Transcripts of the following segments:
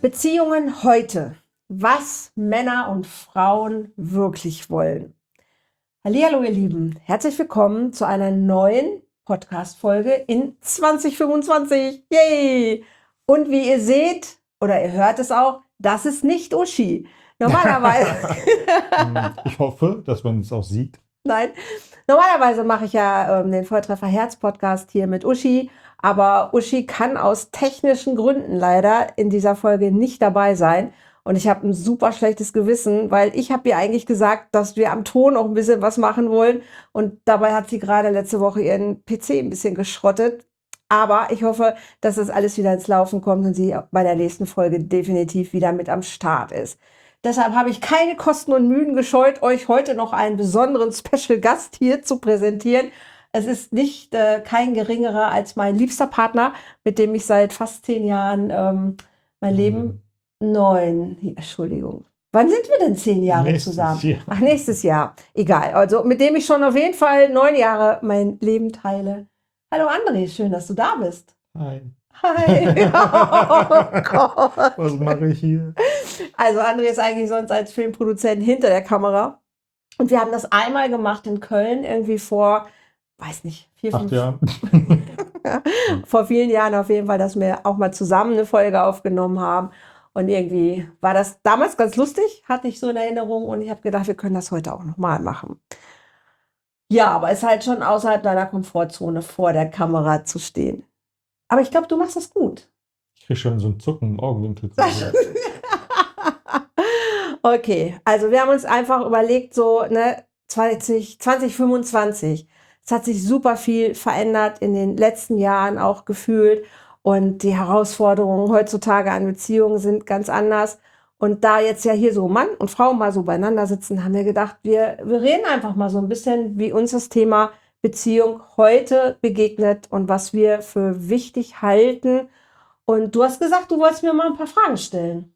Beziehungen heute. Was Männer und Frauen wirklich wollen. Hallihallo, ihr Lieben. Herzlich willkommen zu einer neuen Podcast-Folge in 2025. Yay! Und wie ihr seht, oder ihr hört es auch, das ist nicht Uschi. Normalerweise, Ich hoffe, dass man es auch sieht. nein, normalerweise mache ich ja den Volltreffer Herz Podcast hier mit Uschi, aber Uschi kann aus technischen Gründen leider in dieser Folge nicht dabei sein. Und ich habe ein super schlechtes Gewissen, weil ich habe ihr eigentlich gesagt, dass wir am Ton auch ein bisschen was machen wollen. Und dabei hat sie gerade letzte Woche ihren PC ein bisschen geschrottet. Aber ich hoffe, dass das alles wieder ins Laufen kommt und sie bei der nächsten Folge definitiv wieder mit am Start ist. Deshalb habe ich keine Kosten und Mühen gescheut, euch heute noch einen besonderen Special Gast hier zu präsentieren. Es ist nicht kein geringerer als mein liebster Partner, mit dem ich seit fast 10 Jahren mein Leben 9, Entschuldigung. Wann sind wir denn 10 Jahre Nächstes zusammen? Jahr. Ach, nächstes Jahr. Egal. Also mit dem ich schon auf jeden Fall 9 Jahre mein Leben teile. Hallo André, schön, dass du da bist. Hi. Hi. Oh Gott. Was mache ich hier? Also André ist eigentlich sonst als Filmproduzent hinter der Kamera. Und wir haben das einmal gemacht in Köln, irgendwie vor, weiß nicht, 4, 8 5, Jahre. vor vielen Jahren auf jeden Fall, dass wir auch mal zusammen eine Folge aufgenommen haben. Und irgendwie war das damals ganz lustig, hatte ich so in Erinnerung. Und ich habe gedacht, wir können das heute auch nochmal machen. Ja, aber es ist halt schon außerhalb deiner Komfortzone, vor der Kamera zu stehen. Aber ich glaube, du machst das gut. Ich kriege schon so einen Zucken im Augenwinkel. Okay, also wir haben uns einfach überlegt, so 2025. Es hat sich super viel verändert in den letzten Jahren auch gefühlt und die Herausforderungen heutzutage an Beziehungen sind ganz anders. Und da jetzt ja hier so Mann und Frau mal so beieinander sitzen, haben wir gedacht, wir reden einfach mal so ein bisschen, wie uns das Thema Beziehung heute begegnet und was wir für wichtig halten. Und du hast gesagt, du wolltest mir mal ein paar Fragen stellen.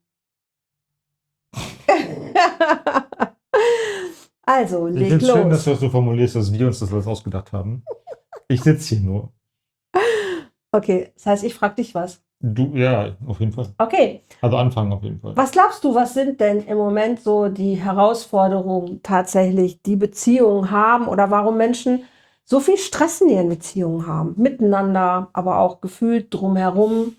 Also, Ich leg finde es schön, dass los. du das so formulierst, dass wir uns das alles ausgedacht haben. Ich sitze hier nur. Okay, das heißt, ich frage dich was. Du, ja, auf jeden Fall. Okay, Also anfangen auf jeden Fall. was glaubst du, was sind denn im Moment so die Herausforderungen tatsächlich, die Beziehungen haben oder warum Menschen so viel Stress in ihren Beziehungen haben? Miteinander, aber auch gefühlt drumherum.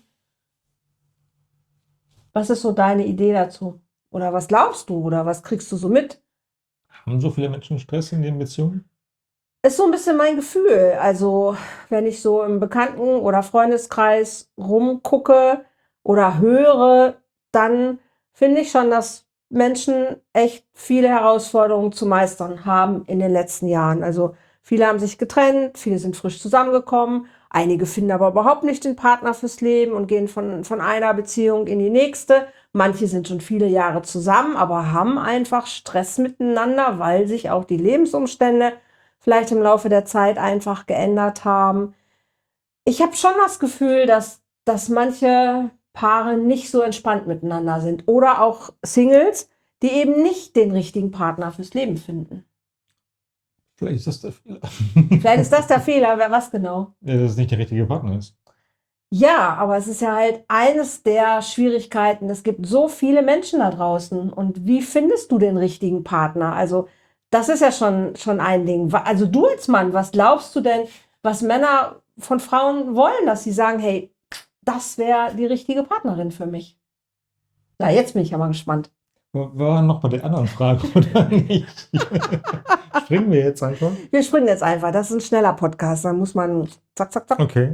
Was ist so deine Idee dazu? Oder was glaubst du oder was kriegst du so mit? Haben so viele Menschen Stress in den Beziehungen? Ist so ein bisschen mein Gefühl. Also, wenn ich so im Bekannten- oder Freundeskreis rumgucke oder höre, dann finde ich schon, dass Menschen echt viele Herausforderungen zu meistern haben in den letzten Jahren. Also, viele haben sich getrennt, viele sind frisch zusammengekommen, einige finden aber überhaupt nicht den Partner fürs Leben und gehen von einer Beziehung in die nächste. Manche sind schon viele Jahre zusammen, aber haben einfach Stress miteinander, weil sich auch die Lebensumstände vielleicht im Laufe der Zeit einfach geändert haben. Ich habe schon das Gefühl, dass manche Paare nicht so entspannt miteinander sind oder auch Singles, die eben nicht den richtigen Partner fürs Leben finden. Vielleicht ist das der Fehler. Vielleicht ist das der Fehler, wer was genau? Ja, dass es nicht der richtige Partner ist. Ja, aber es ist ja halt eines der Schwierigkeiten. Es gibt so viele Menschen da draußen. Und wie findest du den richtigen Partner? Also, das ist ja schon ein Ding. Also, du als Mann, was glaubst du denn, was Männer von Frauen wollen, dass sie sagen, hey, das wäre die richtige Partnerin für mich? Na, jetzt bin ich ja mal gespannt. War noch bei der anderen Frage, oder nicht? Springen wir jetzt einfach? Wir springen jetzt einfach. Das ist ein schneller Podcast. Da muss man zack, zack, zack. Okay.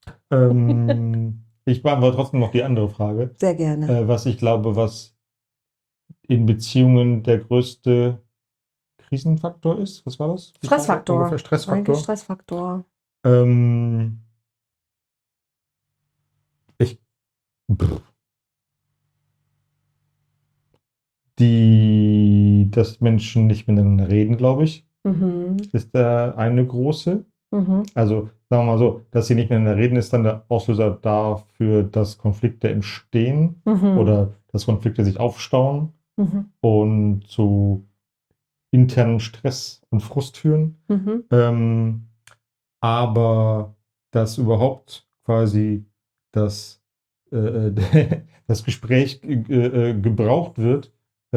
Ich beantworte trotzdem noch die andere Frage. Sehr gerne. Was ich glaube, was in Beziehungen der größte Krisenfaktor ist. Was war das? Die Frage? Stressfaktor. Ungefähr Stressfaktor. Eigentlich Stressfaktor. Ähm, ich, dass Menschen nicht miteinander reden, glaube ich, Mhm. ist da eine große. Mhm. Also sagen wir mal so, dass sie nicht miteinander reden, ist dann der Auslöser dafür, dass Konflikte entstehen Mhm. oder dass Konflikte sich aufstauen Mhm. und zu internem Stress und Frust führen. Mhm. Aber dass überhaupt quasi das das Gespräch gebraucht wird,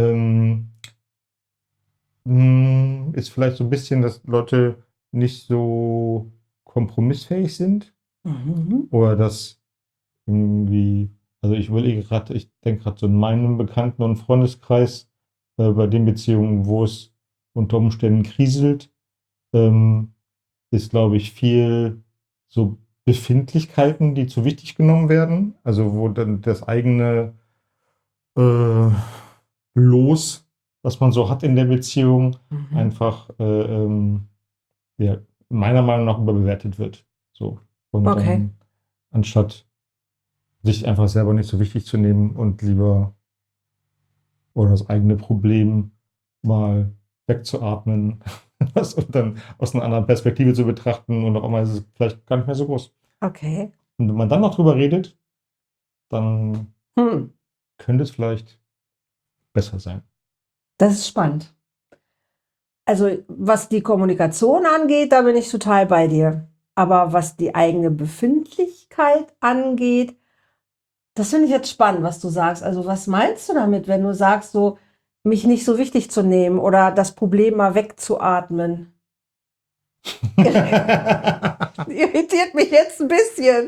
ist vielleicht so ein bisschen, dass Leute nicht so kompromissfähig sind Mhm. oder dass irgendwie, also ich denke gerade so in meinem Bekannten- und Freundeskreis, bei den Beziehungen, wo es unter Umständen kriselt, ähm, ist, glaube ich, viel so Befindlichkeiten, die zu wichtig genommen werden. Also wo dann das eigene äh, Los, was man so hat in der Beziehung, Mhm. einfach ja, meiner Meinung nach überbewertet wird. So. Und Okay. anstatt sich einfach selber nicht so wichtig zu nehmen und lieber oder das eigene Problem mal wegzuatmen und dann aus einer anderen Perspektive zu betrachten und auf einmal ist es vielleicht gar nicht mehr so groß. Okay. Und wenn man dann noch drüber redet, dann Hm. könnte es vielleicht besser sein. Das ist spannend. Also, was die Kommunikation angeht, da bin ich total bei dir. Aber was die eigene Befindlichkeit angeht, das finde ich jetzt spannend, was du sagst. Also, was meinst du damit, wenn du sagst, so, mich nicht so wichtig zu nehmen oder das Problem mal wegzuatmen? Irritiert mich jetzt ein bisschen.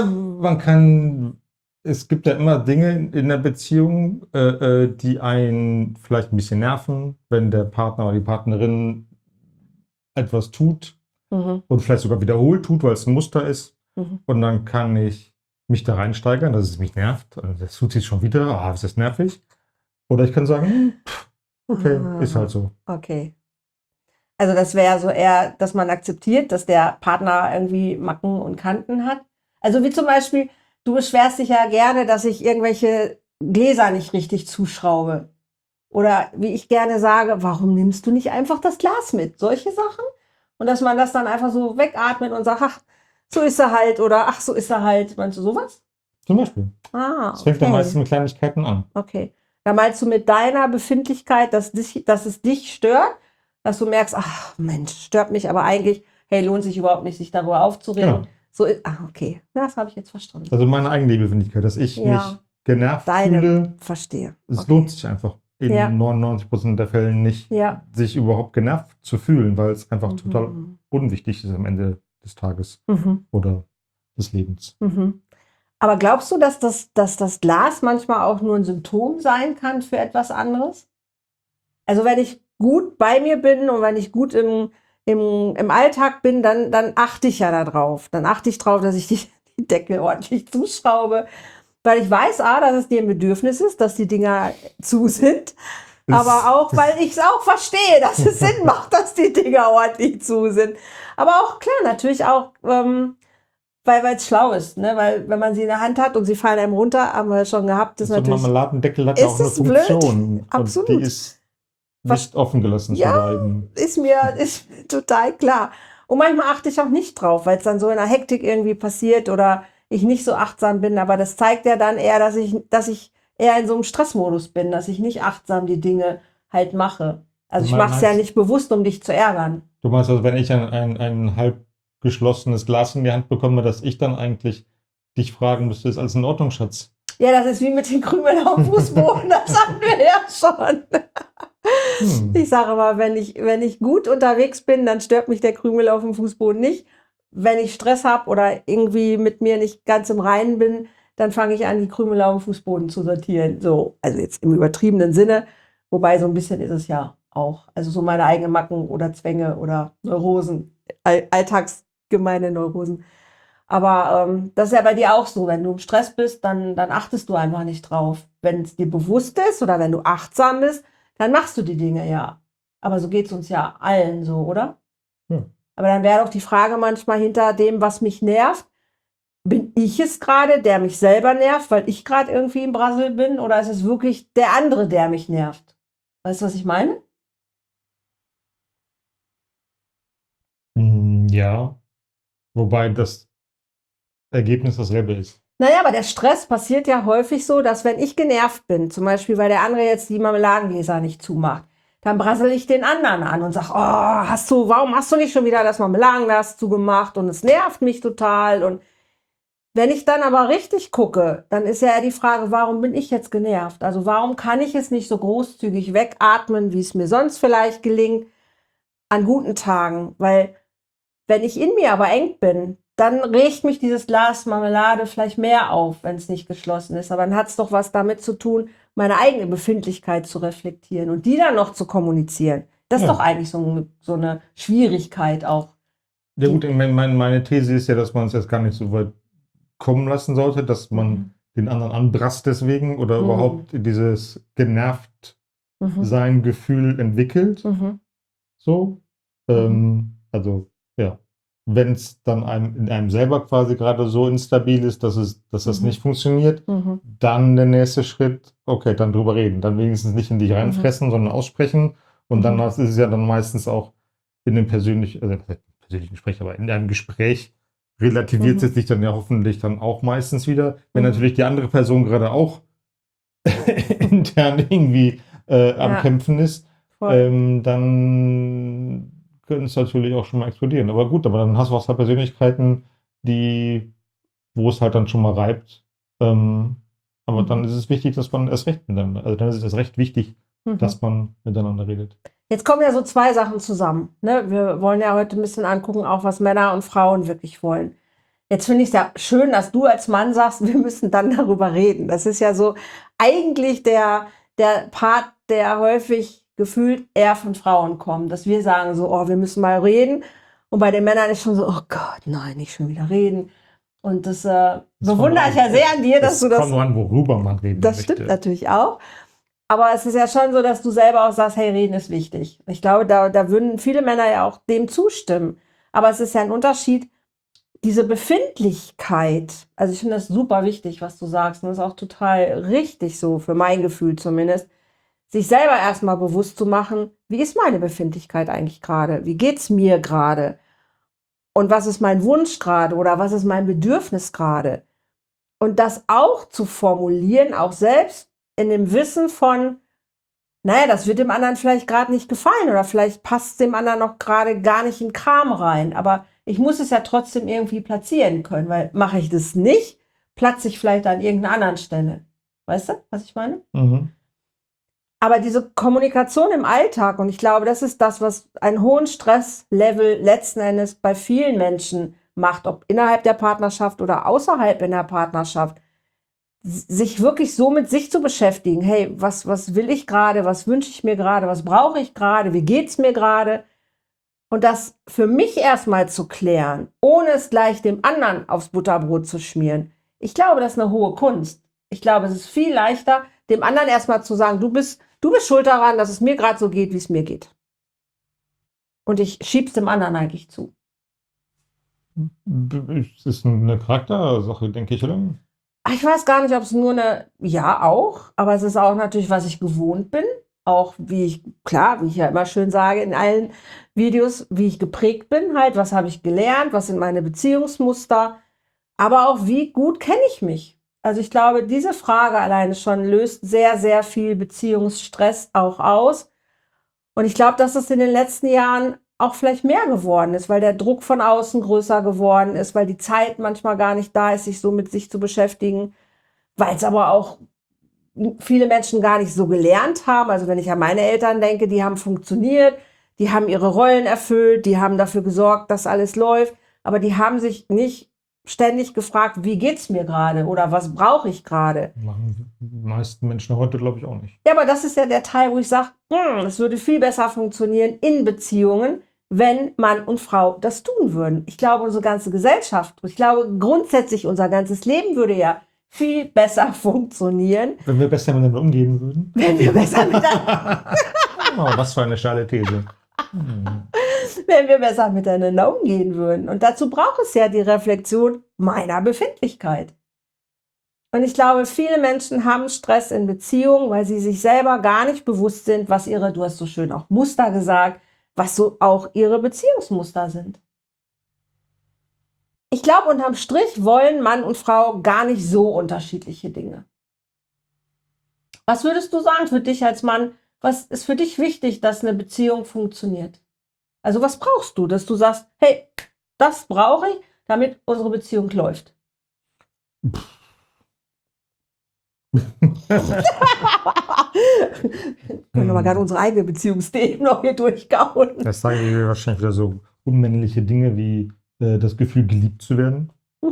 Es gibt ja immer Dinge in der Beziehung, die einen vielleicht ein bisschen nerven, wenn der Partner oder die Partnerin etwas tut Mhm. und vielleicht sogar wiederholt tut, weil es ein Muster ist. Mhm. Und dann kann ich mich da reinsteigern, dass es mich nervt. Das tut sich schon wieder, ist das nervig. Oder ich kann sagen, okay, ist halt so. Okay. Also das wäre so eher, dass man akzeptiert, dass der Partner irgendwie Macken und Kanten hat. Also wie zum Beispiel, du beschwerst dich ja gerne, dass ich irgendwelche Gläser nicht richtig zuschraube. Oder wie ich gerne sage, warum nimmst du nicht einfach das Glas mit? Solche Sachen. Und dass man das dann einfach so wegatmet und sagt, ach, so ist er halt oder ach, so ist er halt. Meinst du sowas? Zum Beispiel. Ah, Es fängt dann meistens okay. mit Kleinigkeiten an. Okay. Da meinst du mit deiner Befindlichkeit, dass es dich stört, dass du merkst, ach Mensch, stört mich, aber eigentlich, hey, lohnt sich überhaupt nicht, sich darüber aufzuregen. Genau. So ist, okay, das habe ich jetzt verstanden. Also meine eigene Befindlichkeit, dass ich mich Ja, genervt deine, fühle. verstehe. Es Okay. lohnt sich einfach in Ja. 99% der Fällen nicht, Ja. sich überhaupt genervt zu fühlen, weil es einfach total Mhm. unwichtig ist am Ende des Tages Mhm. oder des Lebens. Mhm. Aber glaubst du, dass das Glas manchmal auch nur ein Symptom sein kann für etwas anderes? Also wenn ich gut bei mir bin und wenn ich gut im Alltag bin, dann achte ich ja darauf. Dann achte ich darauf, dass ich die Deckel ordentlich zuschraube. Weil ich weiß, dass es dir ein Bedürfnis ist, dass die Dinger zu sind. Aber auch, weil ich es auch verstehe, dass es Sinn macht, dass die Dinger ordentlich zu sind. Aber auch, klar, natürlich auch, weil es schlau ist. Ne? Weil wenn man sie in der Hand hat und sie fallen einem runter, haben wir schon gehabt, ist So ein natürlich... Marmeladendeckel hat ja auch Ist eine es blöd? Funktion und die Absolut. ist nicht offen gelassen zu Ja, bleiben. ist mir total klar. Und manchmal achte ich auch nicht drauf, weil es dann so in der Hektik irgendwie passiert oder ich nicht so achtsam bin. Aber das zeigt ja dann eher, dass ich eher in so einem Stressmodus bin, dass ich nicht achtsam die Dinge halt mache. Also ich mache es ja nicht bewusst, um dich zu ärgern. Du meinst also, wenn ich ein halb geschlossenes Glas in die Hand bekomme, dass ich dann eigentlich dich fragen müsste, ist alles in Ordnung, Schatz? Ja, das ist wie mit den Krümeln auf dem Fußboden, das hatten wir ja schon. Ich sage mal, wenn ich gut unterwegs bin, dann stört mich der Krümel auf dem Fußboden nicht. Wenn ich Stress habe oder irgendwie mit mir nicht ganz im Reinen bin, dann fange ich an, die Krümel auf dem Fußboden zu sortieren. So, also jetzt im übertriebenen Sinne, wobei so ein bisschen ist es ja auch. Also so meine eigenen Macken oder Zwänge oder Neurosen, alltagsgemeine Neurosen. Aber das ist ja bei dir auch so. Wenn du im Stress bist, dann achtest du einfach nicht drauf. Wenn es dir bewusst ist oder wenn du achtsam bist, dann machst du die Dinge ja. Aber so geht es uns ja allen so, oder? Ja. Aber dann wäre doch die Frage manchmal hinter dem, was mich nervt. Bin ich es gerade, der mich selber nervt, weil ich gerade irgendwie im Brassel bin? Oder ist es wirklich der andere, der mich nervt? Weißt du, was ich meine? Ja, wobei das Ergebnis dasselbe ist. Naja, aber der Stress passiert ja häufig so, dass wenn ich genervt bin, zum Beispiel, weil der andere jetzt die Marmeladengläser nicht zumacht, dann brassel ich den anderen an und sage, warum hast du nicht schon wieder das Marmeladenglas zugemacht? Und es nervt mich total. Und Wenn ich dann aber richtig gucke, dann ist ja eher die Frage, warum bin ich jetzt genervt? Also warum kann ich es nicht so großzügig wegatmen, wie es mir sonst vielleicht gelingt an guten Tagen? Weil wenn ich in mir aber eng bin, dann regt mich dieses Glas Marmelade vielleicht mehr auf, wenn es nicht geschlossen ist. Aber dann hat es doch was damit zu tun, meine eigene Befindlichkeit zu reflektieren und die dann noch zu kommunizieren. Das ist Ja. doch eigentlich so eine Schwierigkeit auch. Ja gut, meine These ist ja, dass man es jetzt gar nicht so weit kommen lassen sollte, dass man den anderen anbrasst deswegen oder überhaupt dieses genervt sein Gefühl entwickelt. So. Also, ja. Wenn es dann in einem selber quasi gerade so instabil ist, dass das nicht funktioniert, dann der nächste Schritt, okay, dann drüber reden. Dann wenigstens nicht in dich reinfressen, sondern aussprechen. Und dann ist es ja dann meistens auch in dem persönlichen Gespräch, aber in einem Gespräch relativiert es sich dann ja hoffentlich dann auch meistens wieder. Wenn natürlich die andere Person gerade auch intern irgendwie am Kämpfen ist, dann können es natürlich auch schon mal explodieren. Aber gut, aber dann hast du auch zwei Persönlichkeiten, wo es halt dann schon mal reibt. Aber dann ist es wichtig, dass man erst recht miteinander, also dann ist es erst recht wichtig, dass man miteinander redet. Jetzt kommen ja so zwei Sachen zusammen. Ne? Wir wollen ja heute ein bisschen angucken, auch was Männer und Frauen wirklich wollen. Jetzt finde ich es ja schön, dass du als Mann sagst, wir müssen dann darüber reden. Das ist ja so eigentlich der Part, der häufig gefühlt eher von Frauen kommt. Dass wir sagen so, oh, wir müssen mal reden. Und bei den Männern ist schon so, oh Gott, nein, nicht schon wieder reden. Und das bewundere ich ja sehr an dir, dass du das... kommt nur an, worüber man reden Das möchte. stimmt natürlich auch. Aber es ist ja schon so, dass du selber auch sagst, hey, reden ist wichtig. Ich glaube, da würden viele Männer ja auch dem zustimmen. Aber es ist ja ein Unterschied, diese Befindlichkeit. Also ich finde das super wichtig, was du sagst. Und das ist auch total richtig so, für mein Gefühl zumindest. Sich selber erstmal bewusst zu machen, wie ist meine Befindlichkeit eigentlich gerade? Wie geht's mir gerade? Und was ist mein Wunsch gerade? Oder was ist mein Bedürfnis gerade? Und das auch zu formulieren, auch selbst in dem Wissen von, naja, das wird dem anderen vielleicht gerade nicht gefallen oder vielleicht passt dem anderen noch gerade gar nicht in den Kram rein. Aber ich muss es ja trotzdem irgendwie platzieren können, weil mache ich das nicht, platze ich vielleicht an irgendeiner anderen Stelle. Weißt du, was ich meine? Aber diese Kommunikation im Alltag, und ich glaube, das ist das, was einen hohen Stresslevel letzten Endes bei vielen Menschen macht, ob innerhalb der Partnerschaft oder außerhalb in der Partnerschaft, sich wirklich so mit sich zu beschäftigen. Hey, was will ich gerade? Was wünsche ich mir gerade? Was brauche ich gerade? Wie geht's mir gerade? Und das für mich erstmal zu klären, ohne es gleich dem anderen aufs Butterbrot zu schmieren. Ich glaube, das ist eine hohe Kunst. Ich glaube, es ist viel leichter, dem anderen erstmal zu sagen, du bist schuld daran, dass es mir gerade so geht, wie es mir geht. Und ich schieb's dem anderen eigentlich zu. Es ist eine Charaktersache, denke ich, oder? Ich weiß gar nicht, ob es nur ja auch, aber es ist auch natürlich, was ich gewohnt bin. Auch wie ich ja immer schön sage in allen Videos, wie ich geprägt bin halt, was habe ich gelernt, was sind meine Beziehungsmuster, aber auch wie gut kenne ich mich. Also ich glaube, diese Frage alleine schon löst sehr, sehr viel Beziehungsstress auch aus. Und ich glaube, dass es in den letzten Jahren auch vielleicht mehr geworden ist, weil der Druck von außen größer geworden ist, weil die Zeit manchmal gar nicht da ist, sich so mit sich zu beschäftigen, weil es aber auch viele Menschen gar nicht so gelernt haben. Also wenn ich an meine Eltern denke, die haben funktioniert, die haben ihre Rollen erfüllt, die haben dafür gesorgt, dass alles läuft, aber die haben sich nicht ständig gefragt, wie geht's mir gerade oder was brauche ich gerade? Machen die meisten Menschen heute, glaube ich, auch nicht. Ja, aber das ist ja der Teil, wo ich sage, es würde viel besser funktionieren in Beziehungen, wenn Mann und Frau das tun würden. Ich glaube, unsere ganze Gesellschaft, ich glaube grundsätzlich unser ganzes Leben würde ja viel besser funktionieren. Wenn wir besser miteinander umgehen würden. Wenn wir besser miteinander... Oh, was für eine steile These. Wenn wir besser miteinander umgehen würden. Und dazu braucht es ja die Reflexion meiner Befindlichkeit. Und ich glaube, viele Menschen haben Stress in Beziehungen, weil sie sich selber gar nicht bewusst sind, was du hast so schön auch Muster gesagt, was so auch ihre Beziehungsmuster sind. Ich glaube, unterm Strich wollen Mann und Frau gar nicht so unterschiedliche Dinge. Was würdest du sagen für dich als Mann? Was ist für dich wichtig, dass eine Beziehung funktioniert? Also was brauchst du, dass du sagst, hey, das brauche ich, damit unsere Beziehung läuft? Können wir mal gerade unsere eigene Beziehungsthemen noch hier durchkauen. Das sage ich wahrscheinlich wieder so unmännliche Dinge wie das Gefühl, geliebt zu werden.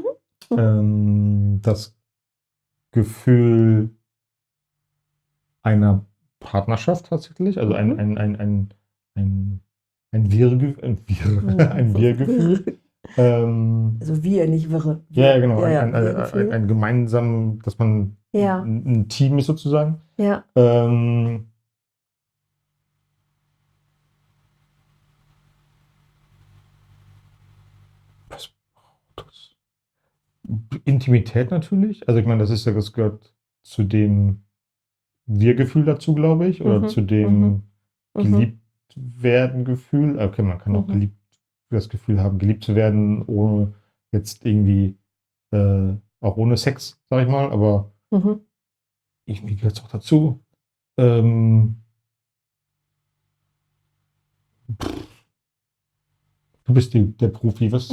Das Gefühl einer Partnerschaft tatsächlich, also ein Wir-Gefühl. Also wir, nicht wirre. Ja, genau. Wir-Gefühl. Ein gemeinsam, dass man Ja. ein Team ist sozusagen. Ja. Was braucht es? Intimität natürlich. Also ich meine, das gehört zu dem Wir-Gefühl dazu, glaube ich. Oder zu dem geliebt werden Gefühl. Okay, man kann auch das Gefühl haben, geliebt zu werden, ohne jetzt irgendwie auch ohne Sex, sag ich mal, aber irgendwie gehört es auch dazu. Du bist der Profi, was?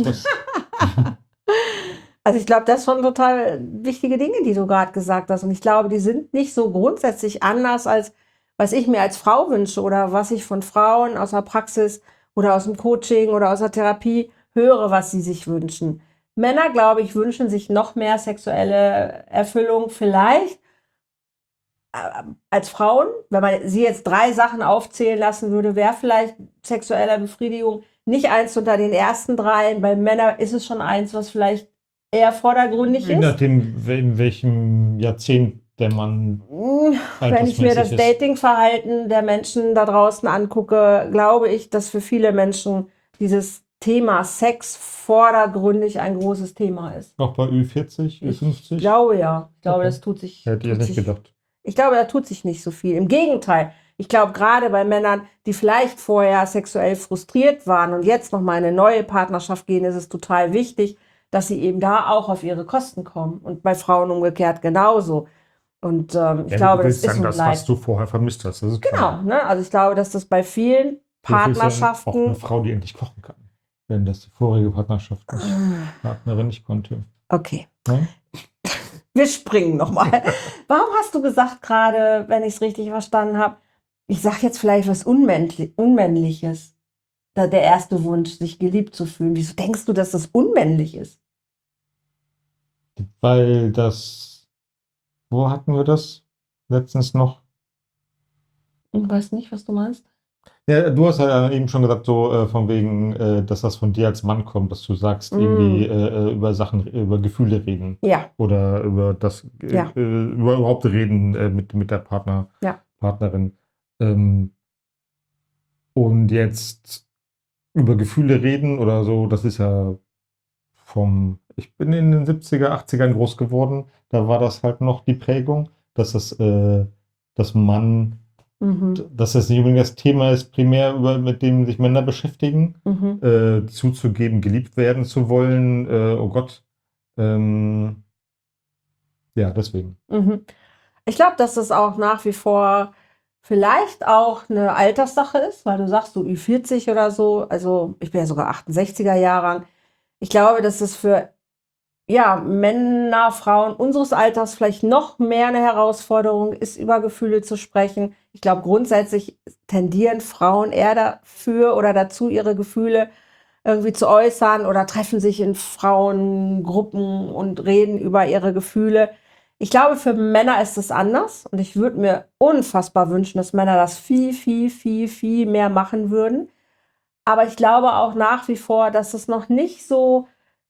Also ich glaube, das sind total wichtige Dinge, die du gerade gesagt hast. Und ich glaube, die sind nicht so grundsätzlich anders, als was ich mir als Frau wünsche oder was ich von Frauen aus der Praxis oder aus dem Coaching oder aus der Therapie höre, was sie sich wünschen. Männer, glaube ich, wünschen sich noch mehr sexuelle Erfüllung vielleicht als Frauen. Wenn man sie jetzt 3 Sachen aufzählen lassen würde, wäre vielleicht sexuelle Befriedigung nicht eins unter den ersten 3. Bei Männern ist es schon eins, was vielleicht eher vordergründig Je ist. nachdem, in welchem Jahrzehnt der Mann Wenn ich mir das Datingverhalten der Menschen da draußen angucke, glaube ich, dass für viele Menschen dieses Thema Sex vordergründig ein großes Thema ist. Auch bei Ü40, Ü50? Ich glaube ja. Ich glaube, Okay. das tut sich. Hätte ich jetzt nicht gedacht. Ich glaube, da tut sich nicht so viel. Im Gegenteil. Ich glaube, gerade bei Männern, die vielleicht vorher sexuell frustriert waren und jetzt nochmal in eine neue Partnerschaft gehen, ist es total wichtig, dass sie eben da auch auf ihre Kosten kommen. Und bei Frauen umgekehrt genauso. Und ich glaube, das ist das, was du vorher vermisst hast. Das ist genau, ne? Also ich glaube, dass das bei vielen Partnerschaften. Auch eine Frau, die endlich kochen kann, wenn das die vorige Partnerin nicht konnte. Okay. Nein? Wir springen nochmal. Warum hast du gesagt gerade, wenn ich es richtig verstanden habe, ich sage jetzt vielleicht was Unmännliches, der erste Wunsch, sich geliebt zu fühlen. Wieso denkst du, dass das unmännlich ist? Weil wo hatten wir das letztens noch? Ich weiß nicht, was du meinst. Ja, du hast ja eben schon gesagt, so von wegen, dass das von dir als Mann kommt, dass du sagst, irgendwie über Gefühle reden. Ja. Oder über überhaupt reden mit der Partnerin. Und jetzt über Gefühle reden oder so, das ist ja ich bin in den 70er, 80ern groß geworden, da war das halt noch die Prägung, dass dass das nicht unbedingt das Thema ist, primär mit dem sich Männer beschäftigen, zuzugeben, geliebt werden zu wollen, oh Gott. Ja, deswegen. Ich glaube, dass das auch nach wie vor vielleicht auch eine Alterssache ist, weil du sagst, so Ü40 oder so, also ich bin ja sogar 68er Jahrgang. Ich glaube, dass es für Männer, Frauen unseres Alters vielleicht noch mehr eine Herausforderung ist, über Gefühle zu sprechen. Ich glaube, grundsätzlich tendieren Frauen eher dafür oder dazu, ihre Gefühle irgendwie zu äußern oder treffen sich in Frauengruppen und reden über ihre Gefühle. Ich glaube, für Männer ist es anders und ich würde mir unfassbar wünschen, dass Männer das viel, viel, viel, viel mehr machen würden. Aber ich glaube auch nach wie vor, dass es noch nicht so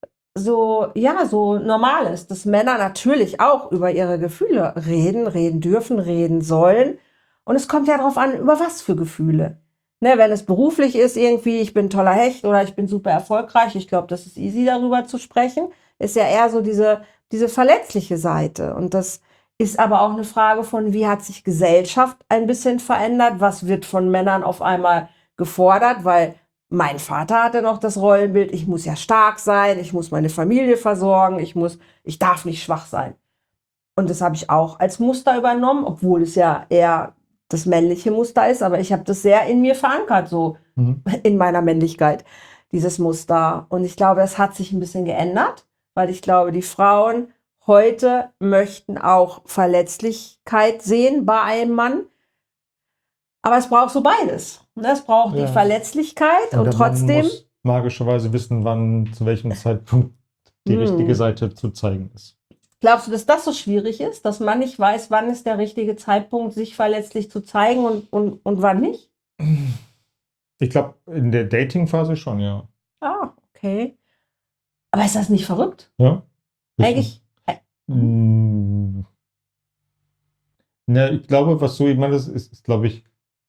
normal ist, dass Männer natürlich auch über ihre Gefühle reden dürfen, reden sollen. Und es kommt ja darauf an, über was für Gefühle. Ne, wenn es beruflich ist, irgendwie, ich bin ein toller Hecht oder ich bin super erfolgreich, ich glaube, das ist easy, darüber zu sprechen, ist ja eher so diese verletzliche Seite. Und das ist aber auch eine Frage von, wie hat sich Gesellschaft ein bisschen verändert? Was wird von Männern auf einmal gefordert? Weil mein Vater hatte noch das Rollenbild, ich muss ja stark sein, ich muss meine Familie versorgen, ich darf nicht schwach sein. Und das habe ich auch als Muster übernommen, obwohl es ja eher das männliche Muster ist, aber ich habe das sehr in mir verankert, so in meiner Männlichkeit, dieses Muster. Und ich glaube, das hat sich ein bisschen geändert, weil ich glaube, die Frauen heute möchten auch Verletzlichkeit sehen bei einem Mann. Aber es braucht so beides. Es braucht die Ja. Verletzlichkeit und der Mann trotzdem. muss magischerweise wissen, wann, zu welchem Zeitpunkt die richtige Seite zu zeigen ist. Glaubst du, dass das so schwierig ist, dass man nicht weiß, wann ist der richtige Zeitpunkt, sich verletzlich zu zeigen und wann nicht? Ich glaube, in der Dating-Phase schon, ja. Ah, okay. Aber ist das nicht verrückt? Ja? Eigentlich. Ja, ich glaube, was so, ich meine, das ist glaube ich,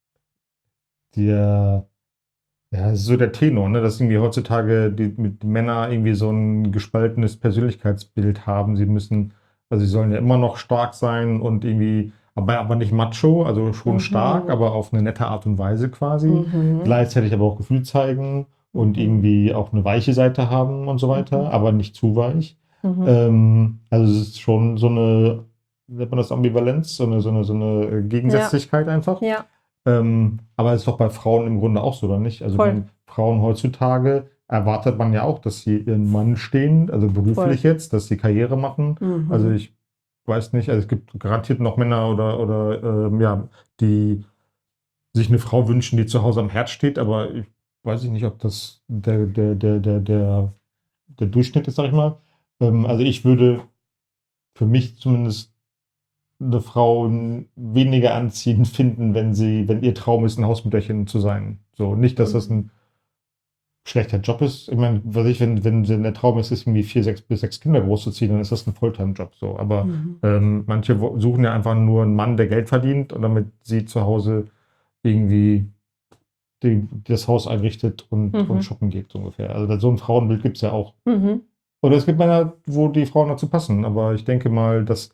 das ist so der Tenor, ne? Dass irgendwie heutzutage die Männer irgendwie so ein gespaltenes Persönlichkeitsbild haben. Sie sollen ja immer noch stark sein und irgendwie, aber nicht macho, also schon stark, aber auf eine nette Art und Weise quasi. Gleichzeitig aber auch Gefühl zeigen und irgendwie auch eine weiche Seite haben und so weiter, aber nicht zu weich. Also es ist schon so eine, nennt man das Ambivalenz, so eine Gegensätzlichkeit einfach. Ja. Aber es ist doch bei Frauen im Grunde auch so, oder nicht? Also Voll. Frauen heutzutage erwartet man ja auch, dass sie ihren Mann stehen, also beruflich jetzt, dass sie Karriere machen. Also ich weiß nicht, also es gibt garantiert noch Männer oder die sich eine Frau wünschen, die zu Hause am Herd steht, aber ich weiß nicht, ob das der Durchschnitt ist, sag ich mal. Also ich würde für mich zumindest eine Frau weniger anziehend finden, wenn ihr Traum ist, ein Hausmütterchen zu sein. So, nicht, dass das ein schlechter Job ist. Ich meine, wenn der Traum ist, irgendwie 6 bis 6 Kinder großzuziehen, dann ist das ein Fulltime-Job. So. Aber manche suchen ja einfach nur einen Mann, der Geld verdient und damit sie zu Hause irgendwie das Haus einrichtet und shoppen geht, so ungefähr. Also so ein Frauenbild gibt es ja auch. Oder es gibt Männer, wo die Frauen dazu passen. Aber ich denke mal, dass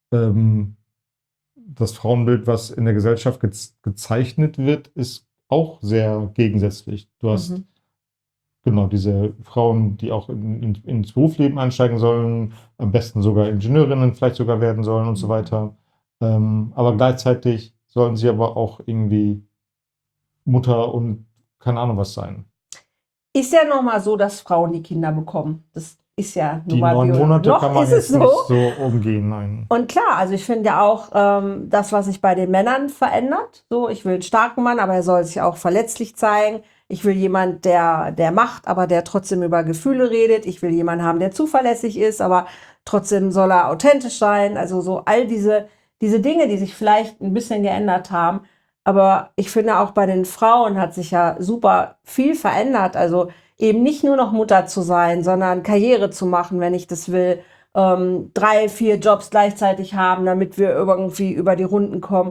das Frauenbild, was in der Gesellschaft gezeichnet wird, ist auch sehr gegensätzlich. Du hast genau diese Frauen, die auch ins Berufsleben einsteigen sollen, am besten sogar Ingenieurinnen vielleicht sogar werden sollen und so weiter. Aber gleichzeitig sollen sie aber auch irgendwie Mutter und keine Ahnung was sein. Ist ja nochmal so, dass Frauen die Kinder bekommen. Das ist ja Die 9 Monate noch kann man ist jetzt es nicht so umgehen, nein. Und klar, also ich finde ja auch das, was sich bei den Männern verändert. So, ich will einen starken Mann, aber er soll sich auch verletzlich zeigen. Ich will jemanden, der macht, aber der trotzdem über Gefühle redet. Ich will jemanden haben, der zuverlässig ist, aber trotzdem soll er authentisch sein. Also so all diese Dinge, die sich vielleicht ein bisschen geändert haben. Aber ich finde auch bei den Frauen hat sich ja super viel verändert. Also eben nicht nur noch Mutter zu sein, sondern Karriere zu machen, wenn ich das will. 3, 4 Jobs gleichzeitig haben, damit wir irgendwie über die Runden kommen.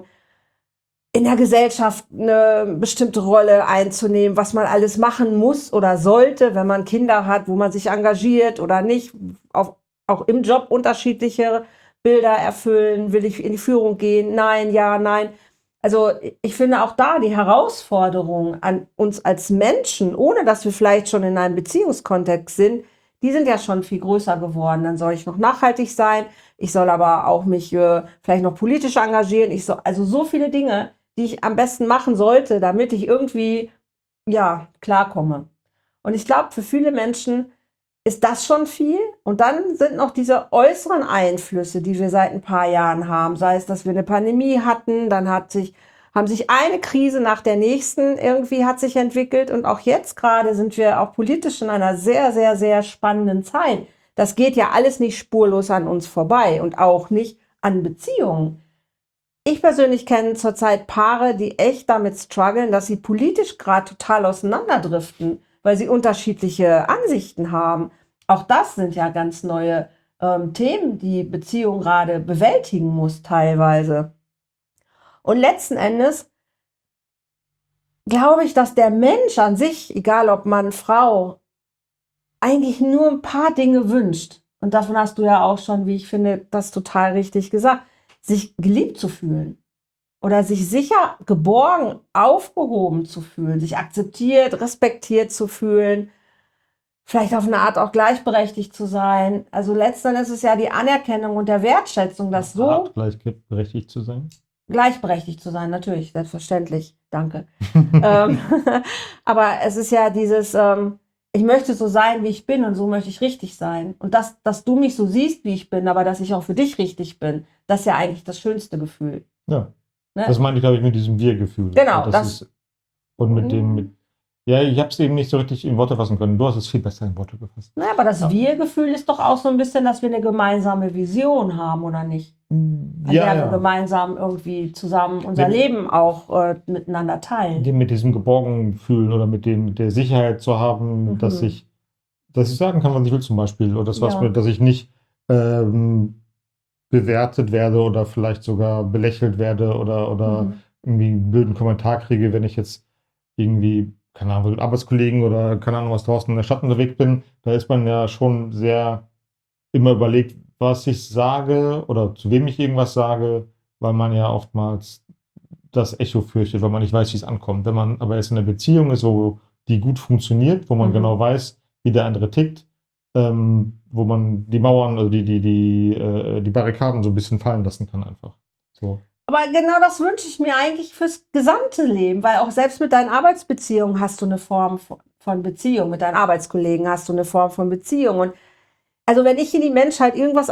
In der Gesellschaft eine bestimmte Rolle einzunehmen, was man alles machen muss oder sollte, wenn man Kinder hat, wo man sich engagiert oder nicht. Auch im Job unterschiedliche Bilder erfüllen. Will ich in die Führung gehen? Nein, ja, nein. Also ich finde auch da die Herausforderung an uns als Menschen, ohne dass wir vielleicht schon in einem Beziehungskontext sind, die sind ja schon viel größer geworden. Dann soll ich noch nachhaltig sein. Ich soll aber auch mich vielleicht noch politisch engagieren. Also so viele Dinge, die ich am besten machen sollte, damit ich irgendwie, ja, klarkomme. Und ich glaube, für viele Menschen ist das schon viel. Und dann sind noch diese äußeren Einflüsse, die wir seit ein paar Jahren haben. Sei es, dass wir eine Pandemie hatten, dann haben sich eine Krise nach der nächsten irgendwie hat sich entwickelt. Und auch jetzt gerade sind wir auch politisch in einer sehr, sehr, sehr spannenden Zeit. Das geht ja alles nicht spurlos an uns vorbei und auch nicht an Beziehungen. Ich persönlich kenne zurzeit Paare, die echt damit strugglen, dass sie politisch gerade total auseinanderdriften, weil sie unterschiedliche Ansichten haben. Auch das sind ja ganz neue Themen, die Beziehung gerade bewältigen muss teilweise. Und letzten Endes glaube ich, dass der Mensch an sich, egal ob Mann, Frau, eigentlich nur ein paar Dinge wünscht. Und davon hast du ja auch schon, wie ich finde, das total richtig gesagt, sich geliebt zu fühlen. Oder sich sicher, geborgen, aufgehoben zu fühlen, sich akzeptiert, respektiert zu fühlen, vielleicht auf eine Art auch gleichberechtigt zu sein. Also letztendlich ist es ja die Anerkennung und der Wertschätzung, dass so Gleichberechtigt zu sein. Gleichberechtigt zu sein, natürlich, selbstverständlich, danke. Aber es ist ja ich möchte so sein, wie ich bin und so möchte ich richtig sein. Und dass du mich so siehst, wie ich bin, aber dass ich auch für dich richtig bin, das ist ja eigentlich das schönste Gefühl. Ja. Ne? Das meine ich, glaube ich, mit diesem Wir-Gefühl. Genau, das ist, und ja, ich habe es eben nicht so richtig in Worte fassen können. Du hast es viel besser in Worte gefasst. Na, aber das Wir-Gefühl ist doch auch so ein bisschen, dass wir eine gemeinsame Vision haben, oder nicht? An der wir gemeinsam irgendwie zusammen unser Leben auch miteinander teilen. Mit diesem geborgen fühlen oder mit der Sicherheit zu haben, dass ich sagen kann, was ich will zum Beispiel. Oder dass ich nicht bewertet werde oder vielleicht sogar belächelt werde oder irgendwie einen blöden Kommentar kriege, wenn ich jetzt irgendwie, keine Ahnung, mit Arbeitskollegen oder keine Ahnung, was draußen in der Stadt unterwegs bin. Da ist man ja schon sehr immer überlegt, was ich sage oder zu wem ich irgendwas sage, weil man ja oftmals das Echo fürchtet, weil man nicht weiß, wie es ankommt. Wenn man aber jetzt in einer Beziehung ist, wo die gut funktioniert, wo man genau weiß, wie der andere tickt, wo man die Mauern, also die Barrikaden so ein bisschen fallen lassen kann einfach. So. Aber genau das wünsche ich mir eigentlich fürs gesamte Leben, weil auch selbst mit deinen Arbeitsbeziehungen hast du eine Form von Beziehung, mit deinen Arbeitskollegen hast du eine Form von Beziehung. Und also wenn ich in die Menschheit irgendwas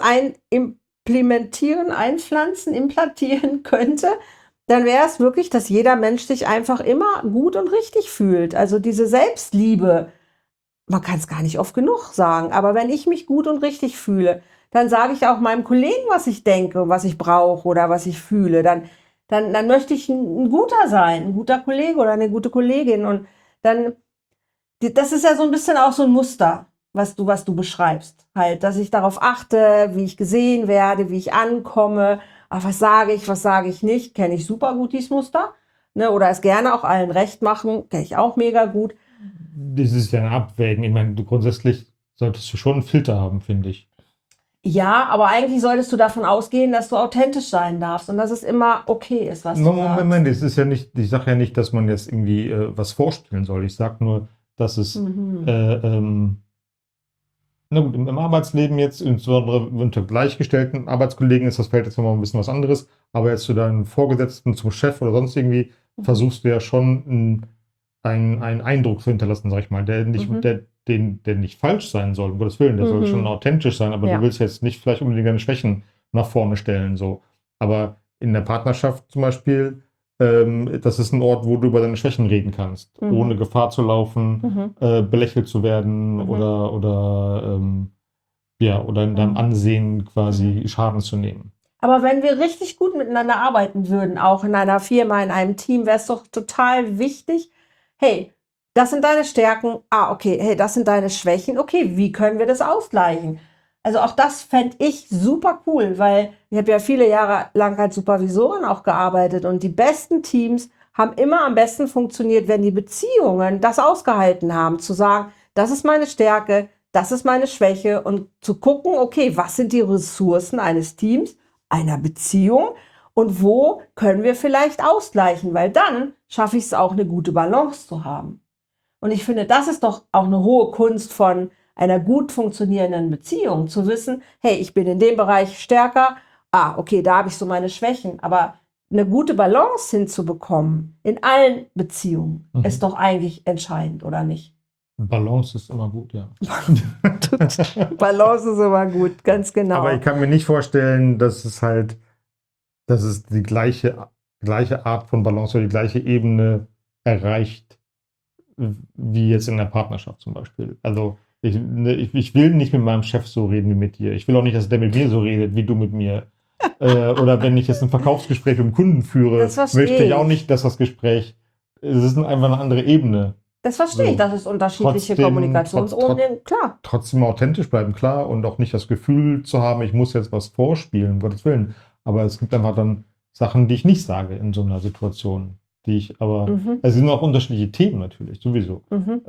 implantieren könnte, dann wäre es wirklich, dass jeder Mensch sich einfach immer gut und richtig fühlt. Also diese Selbstliebe, man kann es gar nicht oft genug sagen, aber wenn ich mich gut und richtig fühle, dann sage ich auch meinem Kollegen, was ich denke, was ich brauche oder was ich fühle. Dann möchte ich ein guter sein, ein guter Kollege oder eine gute Kollegin. Und dann, das ist ja so ein bisschen auch so ein Muster, was du beschreibst. Halt, dass ich darauf achte, wie ich gesehen werde, wie ich ankomme. Ach, was sage ich nicht? Kenne ich super gut, dieses Muster. Ne? Oder es gerne auch allen recht machen, kenne ich auch mega gut. Das ist ja ein Abwägen. Ich meine, grundsätzlich solltest du schon einen Filter haben, finde ich. Ja, aber eigentlich solltest du davon ausgehen, dass du authentisch sein darfst und dass es immer okay ist, was du sagst. Moment, das ist ja nicht, ich sage ja nicht, dass man jetzt irgendwie was vorspielen soll. Ich sage nur, dass es na gut, im Arbeitsleben jetzt, insbesondere unter gleichgestellten Arbeitskollegen ist das Feld jetzt nochmal ein bisschen was anderes, aber jetzt zu deinen Vorgesetzten, zum Chef oder sonst irgendwie, versuchst du ja schon einen Eindruck zu hinterlassen, sag ich mal, der nicht, der nicht falsch sein soll, um Gottes Willen, der soll schon authentisch sein, aber du willst jetzt nicht vielleicht unbedingt deine Schwächen nach vorne stellen, so. Aber in der Partnerschaft zum Beispiel, das ist ein Ort, wo du über deine Schwächen reden kannst, ohne Gefahr zu laufen, belächelt zu werden oder in deinem Ansehen quasi Schaden zu nehmen. Aber wenn wir richtig gut miteinander arbeiten würden, auch in einer Firma, in einem Team, wäre es doch total wichtig, hey, das sind deine Stärken, okay, hey, das sind deine Schwächen, okay, wie können wir das ausgleichen? Also auch das fände ich super cool, weil ich habe ja viele Jahre lang als Supervisorin auch gearbeitet und die besten Teams haben immer am besten funktioniert, wenn die Beziehungen das ausgehalten haben, zu sagen, das ist meine Stärke, das ist meine Schwäche und zu gucken, okay, was sind die Ressourcen eines Teams, einer Beziehung und wo können wir vielleicht ausgleichen, weil dann schaffe ich es auch, eine gute Balance zu haben. Und ich finde, das ist doch auch eine hohe Kunst von einer gut funktionierenden Beziehung, zu wissen, hey, ich bin in dem Bereich stärker, okay, da habe ich so meine Schwächen, aber eine gute Balance hinzubekommen in allen Beziehungen ist doch eigentlich entscheidend, oder nicht? Balance ist immer gut, ja. Balance ist immer gut, ganz genau. Aber ich kann mir nicht vorstellen, dass es die gleiche Art von Balance oder die gleiche Ebene erreicht, wie jetzt in der Partnerschaft zum Beispiel. Also ich will nicht mit meinem Chef so reden wie mit dir. Ich will auch nicht, dass der mit mir so redet, wie du mit mir. Oder wenn ich jetzt ein Verkaufsgespräch mit dem Kunden führe, möchte ich auch nicht, dass das Gespräch, es ist einfach eine andere Ebene. Das verstehe ich, das ist unterschiedliche Kommunikationsebenen, klar. Trotzdem authentisch bleiben, klar, und auch nicht das Gefühl zu haben, ich muss jetzt was vorspielen, um Gottes Willen. Aber es gibt einfach dann Sachen, die ich nicht sage in so einer Situation, die ich aber, also es sind auch unterschiedliche Themen natürlich, sowieso.